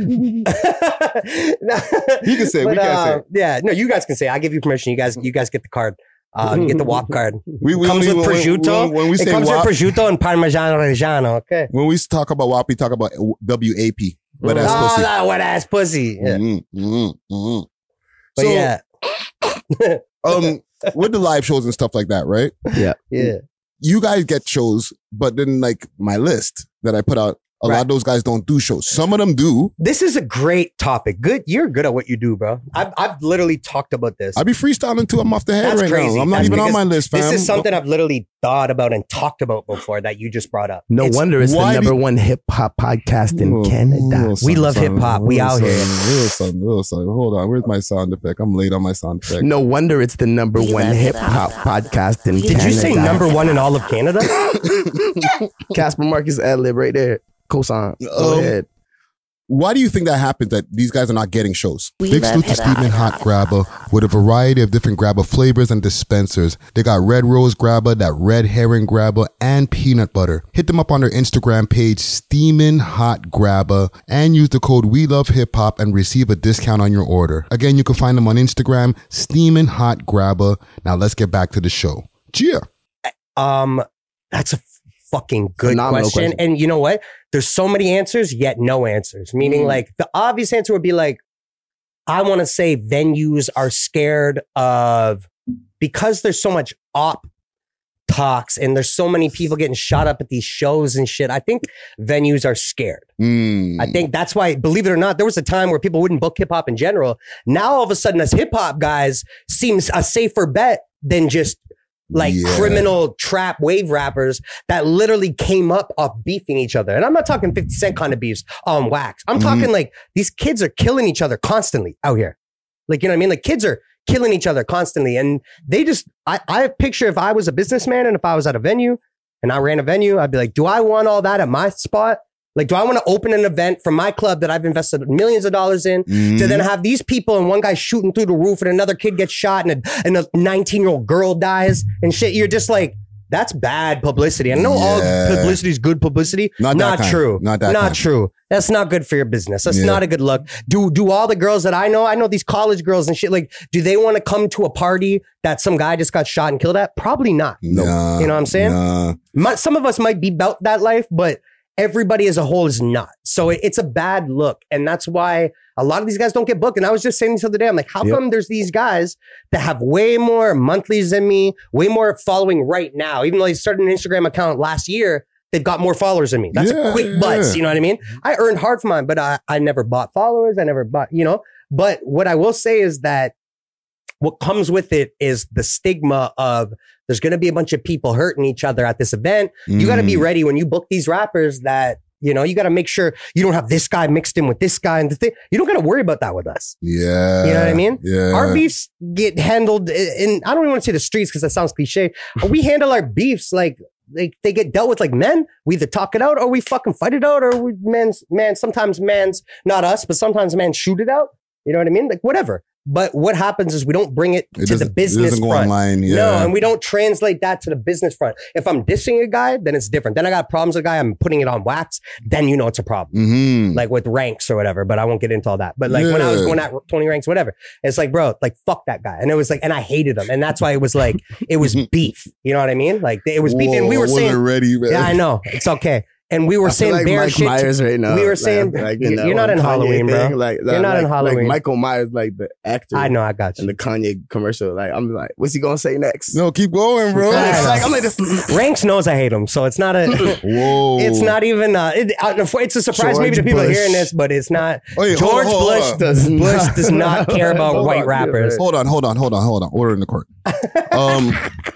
He can say it. We But, can't say uh, it. Yeah, no, you guys can say it. I give you permission. You guys, you guys get the card. Um, you get the W A P card. We, we comes only- with when- prosciutto. When, when we It say comes W A P, with prosciutto and Parmigiano Reggiano. Okay. when we talk about W A P, we talk about W A P. Wet ass oh, pussy. that wet ass pussy. Yeah. Mhm, mhm, mhm. But So, yeah, um, with the live shows and stuff like that, right? yeah. You guys get shows, but then like my list that I put out, a lot Right. of those guys don't do shows. Some of them do. This is a great topic. Good, you're good at what you do, bro. I've I've literally talked about this. I be freestyling too. I'm off the head That's right crazy. now. I'm not That's even on because my list, fam. This is something I've literally thought about and talked about before that you just brought up. No It's- wonder it's the why do- number one hip hop podcast in Little- Canada. little We son, love son, hip-hop. We little out son, here. Little son, little son. Hold on. Where's my sound effect? I'm late on my sound effect. No wonder it's the number We one love hip hip-hop. hop podcast in Did Did Canada. you say number one in all of Canada? Casper Marcus ad lib right there. cosign. Go Um, ahead. Why do you think that happens, that these guys are not getting shows? We Big love salute to hip-hop. Steven Hot Grabber with a variety of different grabber flavors and dispensers. They got red rose grabber, that red herring grabber, and peanut butter. Hit them up on their Instagram page, Steamin' Hot Grabber, and use the code We Love Hip Hop and receive a discount on your order. Again, you can find them on Instagram, Steamin' Hot Grabber. Now let's get back to the show. Cheer. Um, that's a fucking good Phenomenal question. question. And you know what? There's so many answers, yet no answers. Meaning, Mm. like, the obvious answer would be like, I want to say venues are scared of, because there's so much op talks and there's so many people getting shot up at these shows and shit. I think venues are scared. Mm. I think that's why, believe it or not, there was a time where people wouldn't book hip hop in general. Now, all of a sudden, us hip hop guys seems a safer bet than just like Yeah. criminal trap wave rappers that literally came up off beefing each other. And I'm not talking fifty cent kind of beefs on wax. I'm Mhm. talking like these kids are killing each other constantly out here. Like, you know what I mean? Like kids are killing each other constantly. And they just, I, I picture if I was a businessman and if I was at a venue and I ran a venue, I'd be like, do I want all that at my spot? Like, do I want to open an event for my club that I've invested millions of dollars in Mhm. to then have these people and one guy shooting through the roof and another kid gets shot and a, and a nineteen year old girl dies and shit? You're just like, that's bad publicity. I know Yeah. all publicity is good publicity. Not Not, that kind. true. Not that Not kind. true. That's not good for your business. That's Yeah. not a good look. Do do all the girls that I know, I know these college girls and shit, like, do they want to come to a party that some guy just got shot and killed at? Probably not. Nah, You know what I'm saying? Nah. My, some of us might be about that life, but everybody as a whole is not. So it, it's a bad look. And that's why a lot of these guys don't get booked. And I was just saying this the other day, I'm like, how Yep. come there's these guys that have way more monthlies than me, way more following right now? Even though they started an Instagram account last year, they've got more followers than me. That's Yeah, a quick yeah. buzz. You know what I mean? I earned hard for mine, but I, I never bought followers. I never bought, you know. But what I will say is that what comes with it is the stigma of there's going to be a bunch of people hurting each other at this event. You got to be Mm. ready when you book these rappers that, you know, you got to make sure you don't have this guy mixed in with this guy and the thing. You don't got to worry about that with us. Yeah. You know what I mean? Yeah. Our beefs get handled in, in I don't even want to say the streets because that sounds cliche. But we handle our beefs like, like they get dealt with like men. We either talk it out or we fucking fight it out, or we man's man. Sometimes man's not us, but sometimes man shoot it out. You know what I mean? Like whatever. But what happens is we don't bring it, It to the doesn't- it business doesn't go front. online, yeah. No, and we don't translate that to the business front. If I'm dissing a guy, then it's different. Then I got problems with a guy, I'm putting it on wax, then you know it's a problem. Mm-hmm. Like with ranks or whatever, but I won't get into all that. But like when I was Yeah. going at twenty ranks, whatever, it's like, bro, like fuck that guy. And it was like, and I hated him. And that's why it was like, it was beef. You know what I mean? Like it was beef. And we were saying, ready, man. yeah, I know. It's okay. And we were I feel saying like bare Mike shit. to- Myers right now. we were like, saying- like, you're that not one in Kanye Halloween, bro. thing, Like, You're not like, in Halloween. Like Michael Myers, like the actor. I know, I got In you. the Kanye commercial, like I'm like, what's he gonna say next? No, keep going, bro. I know. Like, I'm like this. Ranks knows I hate him, so it's not a. Whoa. It's not even. Uh, it, uh, it's a surprise maybe to George people Bush. hearing this, but it's not. Wait, hold George on, hold on, Bush hold on. Does Bush not- does not care about Hold white on, rappers. Hold on, hold on, hold on, hold on. Order in the court. Um,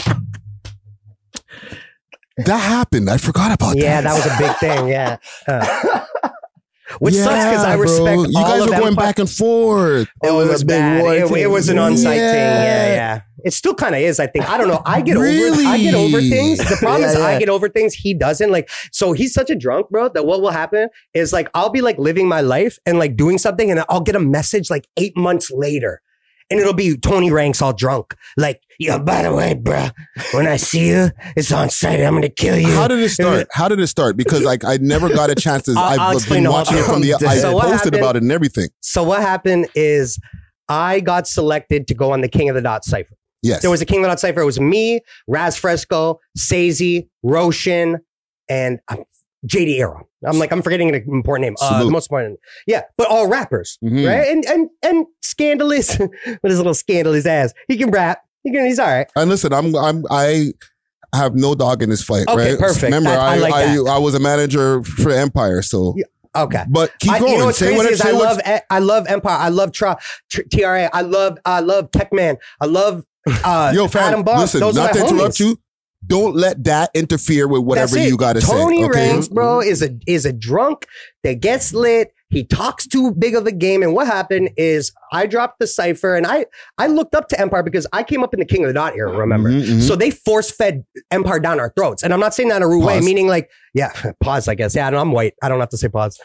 that happened. I forgot about Yeah, that. that was a big thing. Yeah. Uh, which Yeah, sucks because I bro. respect You all guys of are going Empire. back and forth. It Oh, was the big bad. war It, thing. it was an on-site Yeah. thing. Yeah, yeah. It still kind of is. I think. I don't know. I get Really? over. I get over things. The problem Yeah, is I yeah. get over things. He doesn't. Like, so he's such a drunk, bro. That what will happen is like I'll be like living my life and like doing something, and I'll get a message like eight months later. And it'll be Tony Ranks all drunk. Like, yo, by the way, bro, when I see you, it's on site. I'm going to kill you. How did it start? How did it start? Because like I never got a chance to. I'll- I'll I've explain been the whole watching it from the. thing. I So what posted happened- about it and everything. So what happened is I got selected to go on the King of the Dot Cypher. Yes. There was a King of the Dot Cypher. It was me, Raz Fresco, Sazy, Roshan, and um, J D Era. I'm like, I'm forgetting an important name. Uh, Salute. the most important. Yeah, but all rappers, Mhm. right? And and and Scandalous, with his little scandalous ass. He can rap. He can. He's all right. And listen, I'm I'm I have no dog in this fight, Okay, right? perfect. Remember, That- I I like I, that. I was a manager for Empire, so Yeah, Okay. but keep I, going. you know what's say crazy whatever. is Say I what- love E- I love Empire. I love Tra, Tr- T R A. I love I love Techman. I love uh, Yo, fam, Adam Boss. listen, Those not are to my interrupt homies. you. Don't let that interfere with whatever That's it. you got to say. Tony okay? Ranks, bro, is a is a drunk that gets lit. He talks too big of a game. And what happened is I dropped the cipher and I I looked up to Empire because I came up in the King of the Dot era, remember? Mhm, mhm. So they force fed Empire down our throats. And I'm not saying that in a rude way, Pause. meaning like, yeah, pause, I guess. Yeah, I'm white. I don't have to say pause.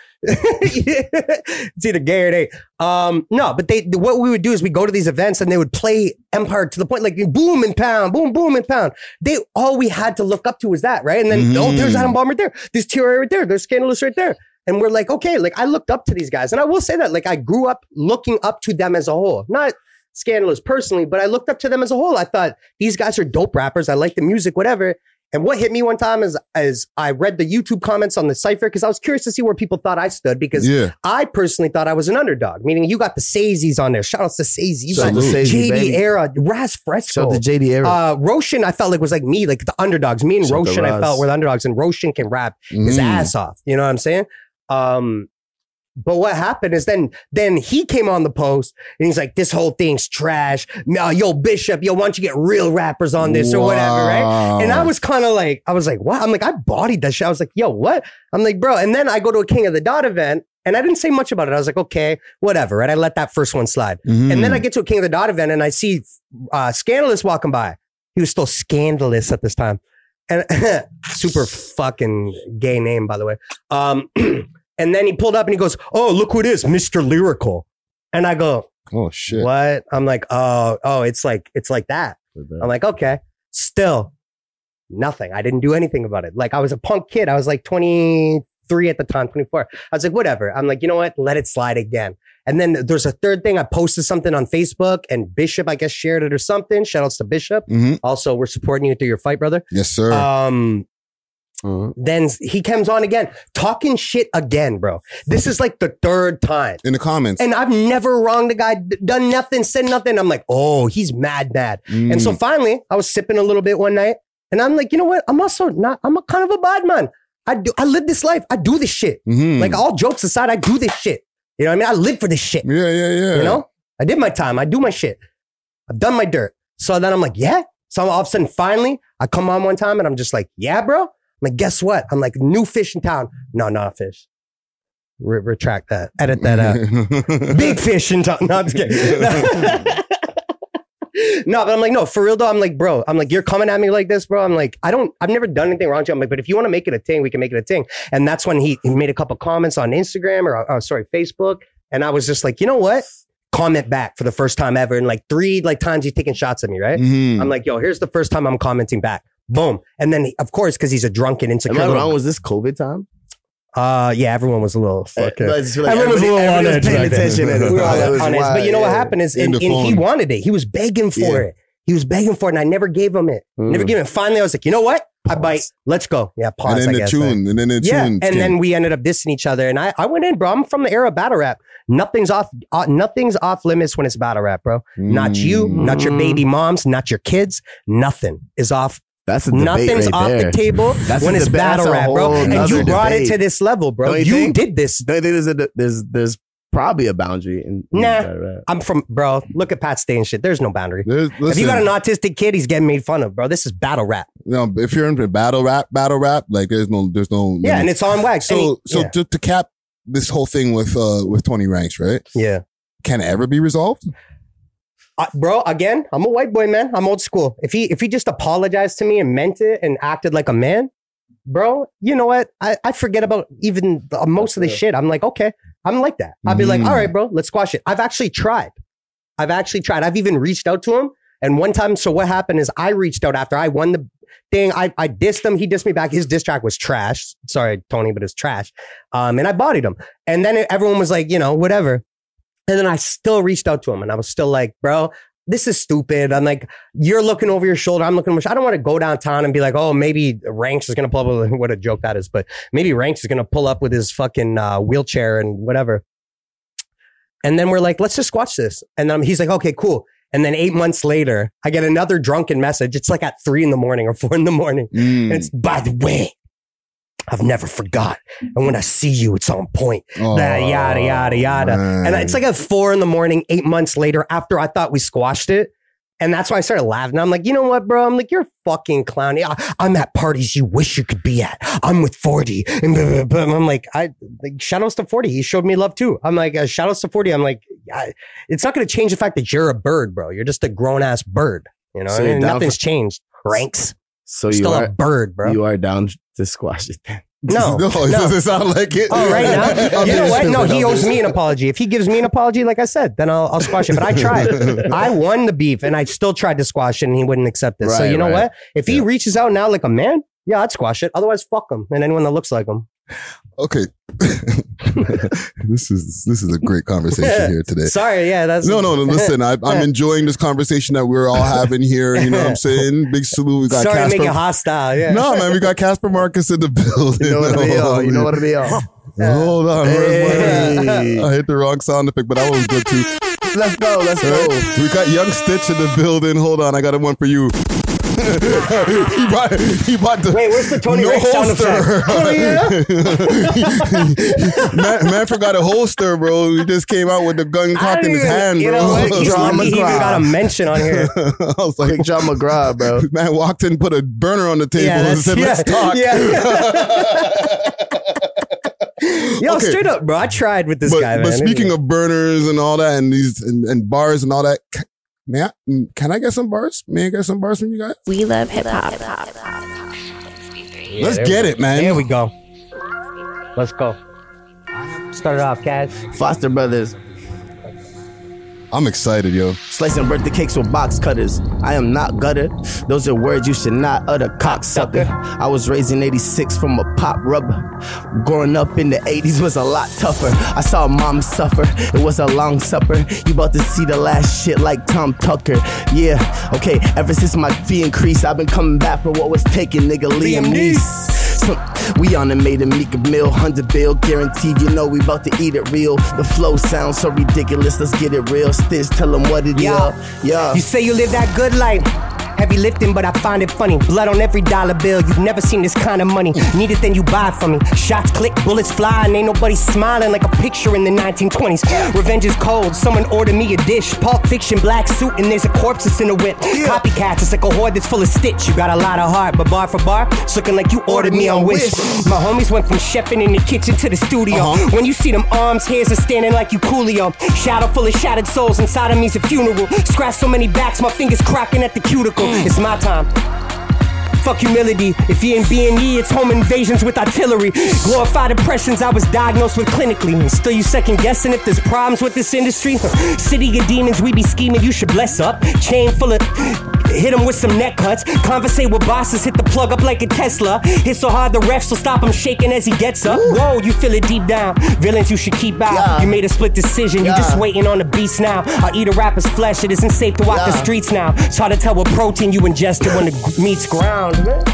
It's either gay or they. Um, no, but they what we would do is we go to these events and they would play Empire to the point like boom and pound, boom, boom and pound. They all we had to look up to was that, right? And then, Mhm. oh, there's Adam Bomb right there. There's T R A right there. There's Scandalous right there. And we're like, okay, like I looked up to these guys. And I will say that, like I grew up looking up to them as a whole. Not Scandalous personally, but I looked up to them as a whole. I thought these guys are dope rappers. I like the music, whatever. And what hit me one time is, is I read the YouTube comments on the cipher because I was curious to see where people thought I stood because Yeah. I personally thought I was an underdog, meaning you got the Sazies on there. Shout outs to Sazy. You Shout got out to Sazy, J D baby. Era, Raz Fresco. Shout out to J D Era. Uh, Roshan, I felt like was like me, like the underdogs. Me and Shout out to Roshan, I Raz. felt were the underdogs, and Roshan can rap his Mm. ass off. You know what I'm saying? Um, but what happened is then then he came on the post and he's like, "This whole thing's trash. No, yo, Bishop, yo, why don't you get real rappers on this or whatever, right?" And I was kind of like, I was like, "What?" I'm like, I bodied that shit. I was like, "Yo, what?" I'm like, "Bro." And then I go to a King of the Dot event. And I didn't say much about it. I was like, okay, whatever, right? I let that first one slide. Mhm. And then I get to a King of the Dot event and I see uh, Scandalous walking by. He was still Scandalous at this time. And super fucking gay name, by the way. Um, and then he pulled up and he goes, "Oh, look who it is, Mister Lyrical." And I go, Oh shit. "What?" I'm like, oh, oh, it's like, it's like that. I'm like, okay. Still, nothing. I didn't do anything about it. Like I was a punk kid. I was like twenty-three at the time, twenty-four. I was like, whatever. I'm like, you know what? Let it slide again. And then there's a third thing. I posted something on Facebook and Bishop, I guess, shared it or something. Shout outs to Bishop. Mhm. Also, we're supporting you through your fight, brother. Yes, sir. Um, Uh-huh. then he comes on again, talking shit again, bro. This is like the third time. In the comments. And I've never wronged the guy, d- done nothing, said nothing. I'm like, oh, he's mad, mad. Mm. And so finally, I was sipping a little bit one night, and I'm like, you know what? I'm also not. I'm a kind of a bad man. I do. I live this life. I do this shit. Mhm. Like all jokes aside, I do this shit. You know what I mean? I live for this shit. yeah, yeah, yeah. You know? I did my time. I do my shit. I've done my dirt. So then I'm like, yeah. So all of a sudden, finally, I come on one time, and I'm just like, yeah, bro. I'm like, guess what? I'm like, new fish in town. No, not a fish. Re- retract that. Edit that out. Big fish in town. No, I'm just kidding. No, but I'm like, no, for real though. I'm like, bro, I'm like, you're coming at me like this, bro. I'm like, I don't, I've never done anything wrong to you. I'm like, but if you want to make it a thing, we can make it a thing. And that's when he, he made a couple comments on Instagram or, oh, sorry, Facebook. And I was just like, you know what? Comment back for the first time ever. And like three like times he's taking shots at me, right? Mhm. I'm like, yo, here's the first time I'm commenting back. Boom. And then, he- of course, because he's a drunken, insecure. Am I little- wrong? Was this COVID time? Uh, yeah, everyone was a little fucking. But I just feel like Everyone was a little on everybody edge was paying back then. attention at We this were all time. It was on edge. But wild, you know what yeah. happened is, In and, the and he phone. wanted it. He was begging for Yeah. it. He was begging for it, and I never gave him it. Never Mm. gave him it. Finally, I was like, you know what? I Pause. bite. Let's go. Yeah, pause. And then I the guess, tune. right? And then the Yeah, tune. and then we ended up dissing each other, and I, I went in, bro. I'm from the era of battle rap. Nothing's off. Uh, nothing's off limits when it's battle rap, bro. Not you, not your baby moms, not your kids. Nothing is off. That's a debate Nothing's right off there. the table That's when a it's debate. battle That's a rap, bro. whole And you nother brought it debate. to this level, bro. Don't you You think? did this. Don't you think there's a there's there's probably a boundary in, in Nah. that rap? I'm from, bro. Look at Pat Stay and shit. There's no boundary. There's, If listen, you got an autistic kid, he's getting made fun of, bro. This is battle rap. you know, if you're into battle rap, battle rap, like there's no, there's no. Yeah, and limits. it's on wax. so And he- so yeah. to, to cap this whole thing with uh with Tony Ranks, right? yeah. Can it ever be resolved? Uh, bro, again, I'm a white boy, man. I'm old school. If he if he just apologized to me and meant it and acted like a man, bro, you know what? I, I forget about even the, most of the shit. I'm like, okay, I'm like that. I'll be like, Mhm. all right, bro, let's squash it. I've actually tried. I've actually tried. I've even reached out to him. And one time, so what happened is I reached out after I won the thing. I, I dissed him. He dissed me back. His diss track was trash. Sorry, Tony, but it's trash. Um, and I bodied him. And then everyone was like, you know, whatever. And then I still reached out to him and I was still like, bro, this is stupid. I'm like, you're looking over your shoulder. I'm looking over. I don't want to go downtown and be like, oh, maybe Ranks is going to pull up with what a joke that is, but maybe Ranks is going to pull up with his fucking uh, wheelchair and whatever. And then we're like, let's just watch this. And then he's like, okay, cool. And then eight months later, I get another drunken message. It's like at three in the morning or four in the morning. Mm. It's, by the way, I've never forgot. And when I see you, it's on point. Oh, That yada, yada, yada. man. And it's like at four in the morning, eight months later, after I thought we squashed it. And that's why I started laughing. I'm like, you know what, bro? I'm like, you're a fucking clown. Yeah, I'm at parties you wish you could be at. I'm with forty. And blah, blah, blah. I'm like, I like, shout outs to forty. He showed me love too. I'm like, uh, shout outs to forty. I'm like, I, it's not going to change the fact that you're a bird, bro. You're just a grown ass bird. You know, So I you're mean, down nothing's for- changed. Ranks. So You're you still are a bird, bro. you are down to squash it then. No, no, it no. doesn't sound like it. Oh, right now? I'm You know being what? No, stupid. he I'm owes being me an apology. If he gives me an apology, like I said, then I'll, I'll squash it. But I tried. I won the beef and I still tried to squash it and he wouldn't accept it. so Right, you know right. what? If he Yeah. reaches out now like a man, yeah, I'd squash it. Otherwise, fuck him and anyone that looks like him. Okay. this is this is a great conversation here today. Sorry, yeah, that's No, no, no. Listen, I, I'm enjoying this conversation that we're all having here. You know what I'm saying? Big salute. We got Sorry to make it Casper. hostile. Yeah. No, man, we got Casper Marcus in the building. You know what it Oh, is. You know what it is. Hold on. Where's my- Hey. I hit the wrong sound effect, but that one was good too. Let's go. Let's All go. right. We got Young Stitch in the building. Hold on, I got a one for you. he bought, he bought the Wait, where's the Tony no Rick sound holster. effect? man, man forgot a holster, bro. He just came out with the gun I cocked don't in his even- hand, you bro. know what? He's Drama lucky he even crowd. got a mention on here. I was like, Quick John McGraw, bro. man walked in, put a burner on the table, Yeah, and that's- said, "Let's yeah, talk." yeah. Yo, Okay. straight up, bro. I tried with this but, guy, man. but speaking of burners and all that, and these and, and bars and all that, ca- may I, can I get some bars? May I get some bars from you guys? We love hip hop. Yeah, Let's there get we it, man. There we go. Let's go. Start it off, Kaz. Foster Brothers. I'm excited, yo. Slicing birthday cakes with box cutters. I am not gutter. Those are words you should not utter, cocksucker. I was raised in eighty-six from a pop rubber. Growing up in the eighties was a lot tougher. I saw mom suffer. It was a long supper. You about to see the last shit like Tom Tucker. Yeah, okay. Ever since my fee increased, I've been coming back for what was taken, nigga. Liam Liam Neeson. So, we on the made a meek a meal, hundred bill, guaranteed. You know we about to eat it real. The flow sounds so ridiculous. Let's get it real. Stitch, tell them what it is. Yeah. Yeah. You say you live that good life. Heavy lifting, but I find it funny. Blood on every dollar bill. You've never seen this kind of money. Need it, then you buy from me. Shots click, bullets fly, and ain't nobody smiling like a picture in the nineteen twenties. Revenge is cold. Someone order me a dish. Pulp Fiction, black suit, and there's a corpse that's in the whip. Copycats, it's like a horde that's full of Stitch. You got a lot of heart, but bar for bar, it's looking like you ordered me on Wish. My homies went from chefing in the kitchen to the studio. Uh-huh. When you see them arms, hairs are standing like you Coolio. Shadow full of shattered souls, inside of me's a funeral. Scratch so many backs, my fingers cracking at the cuticle. It's my time. Fuck humility. If you ain't B and E, it's home invasions with artillery. Glorified oppressions I was diagnosed with clinically. And still you second guessing if there's problems with this industry? City of demons, we be scheming, you should bless up. Chain full of... Hit him with some neck cuts. Conversate with bosses, hit the plug up like a Tesla. Hit so hard the refs will stop him shaking as he gets up. Whoa, you feel it deep down. Villains you should keep out. Yeah. You made a split decision, you Yeah. just waiting on the beast now. I'll eat a rapper's flesh, it isn't safe to walk the Yeah. streets now. It's hard to tell what protein you ingested when the g- meat's ground.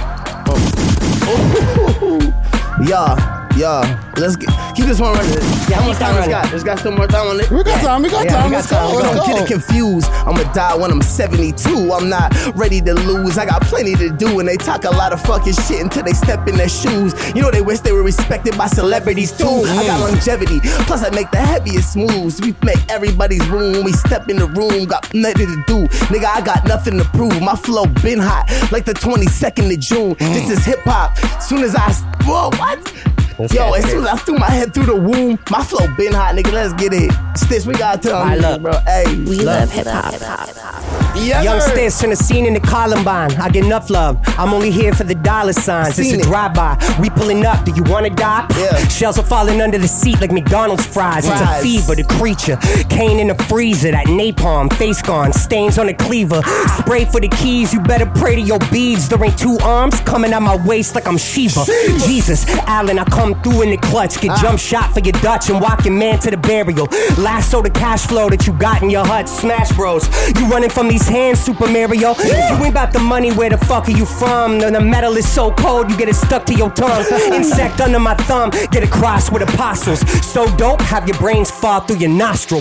Yeah, yeah. Let's get, keep this one running. Yeah, How much keep time that it's got? running. It's got some more time on it. We got time. We got Yeah, time. we got Let's time. go. Let's Let's Don't go. get it confused. I'ma die when I'm seventy-two. I'm not ready to lose. I got plenty to do, and they talk a lot of fucking shit until they step in their shoes. You know they wish they were respected by celebrities too. I got longevity, plus I make the heaviest moves. We make everybody's room when we step in the room. Got nothing to do, nigga. I got nothing to prove. My flow been hot, like the twenty-second of June. This is hip hop. Soon as I, whoa, what? This Yo, guy's as soon as I threw my head through the womb, my flow been hot, nigga. Let's get it. Stitch, we gotta tell I them, love- bro. Hey, We love hip hop. yeah, Young sir. Stitch in the scene in the Columbine. I get enough love. I'm only here for the dollar signs. Seen It's a it. drive-by. We pulling up. Do you wanna die? Yeah. Shells are falling under the seat like McDonald's fries. It's a Fries. fever, the creature. Cane in the freezer, that napalm, face gone, stains on the cleaver. Spray for the keys. You better pray to your beads. There ain't two arms coming out my waist like I'm Shiva. Jesus, Allen, I come through in the clutch. Get jump shot for your Dutch and walk your man to the burial. Lasso the cash flow that you got in your hut. Smash Bros. You running from these hands, Super Mario. If you ain't about the money, where the fuck are you from? The, the metal is so cold, you get it stuck to your tongue. Insect under my thumb, get a cross with apostles. So dope, have your brains fall through your nostril.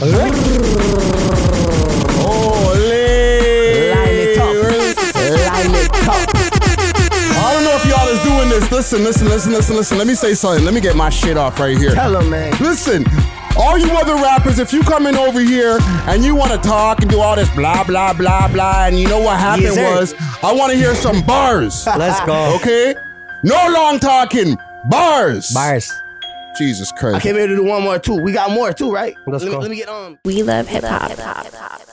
Holy. Line it up. Line it up. I don't know if y'all is doing this. Listen, listen, listen, listen, listen. Let me say something. Let me get my shit off right here. Tell them, man. Listen, all you other rappers, if you come in over here and you want to talk and do all this blah, blah, blah, blah, and you know what happened Yes, was, I want to hear some bars. Let's go. Okay? No long talking. Bars. Bars. Jesus I Christ. came here to do one more too. We got more too, right? Let's let, me, go. let me get on. We love hip hop.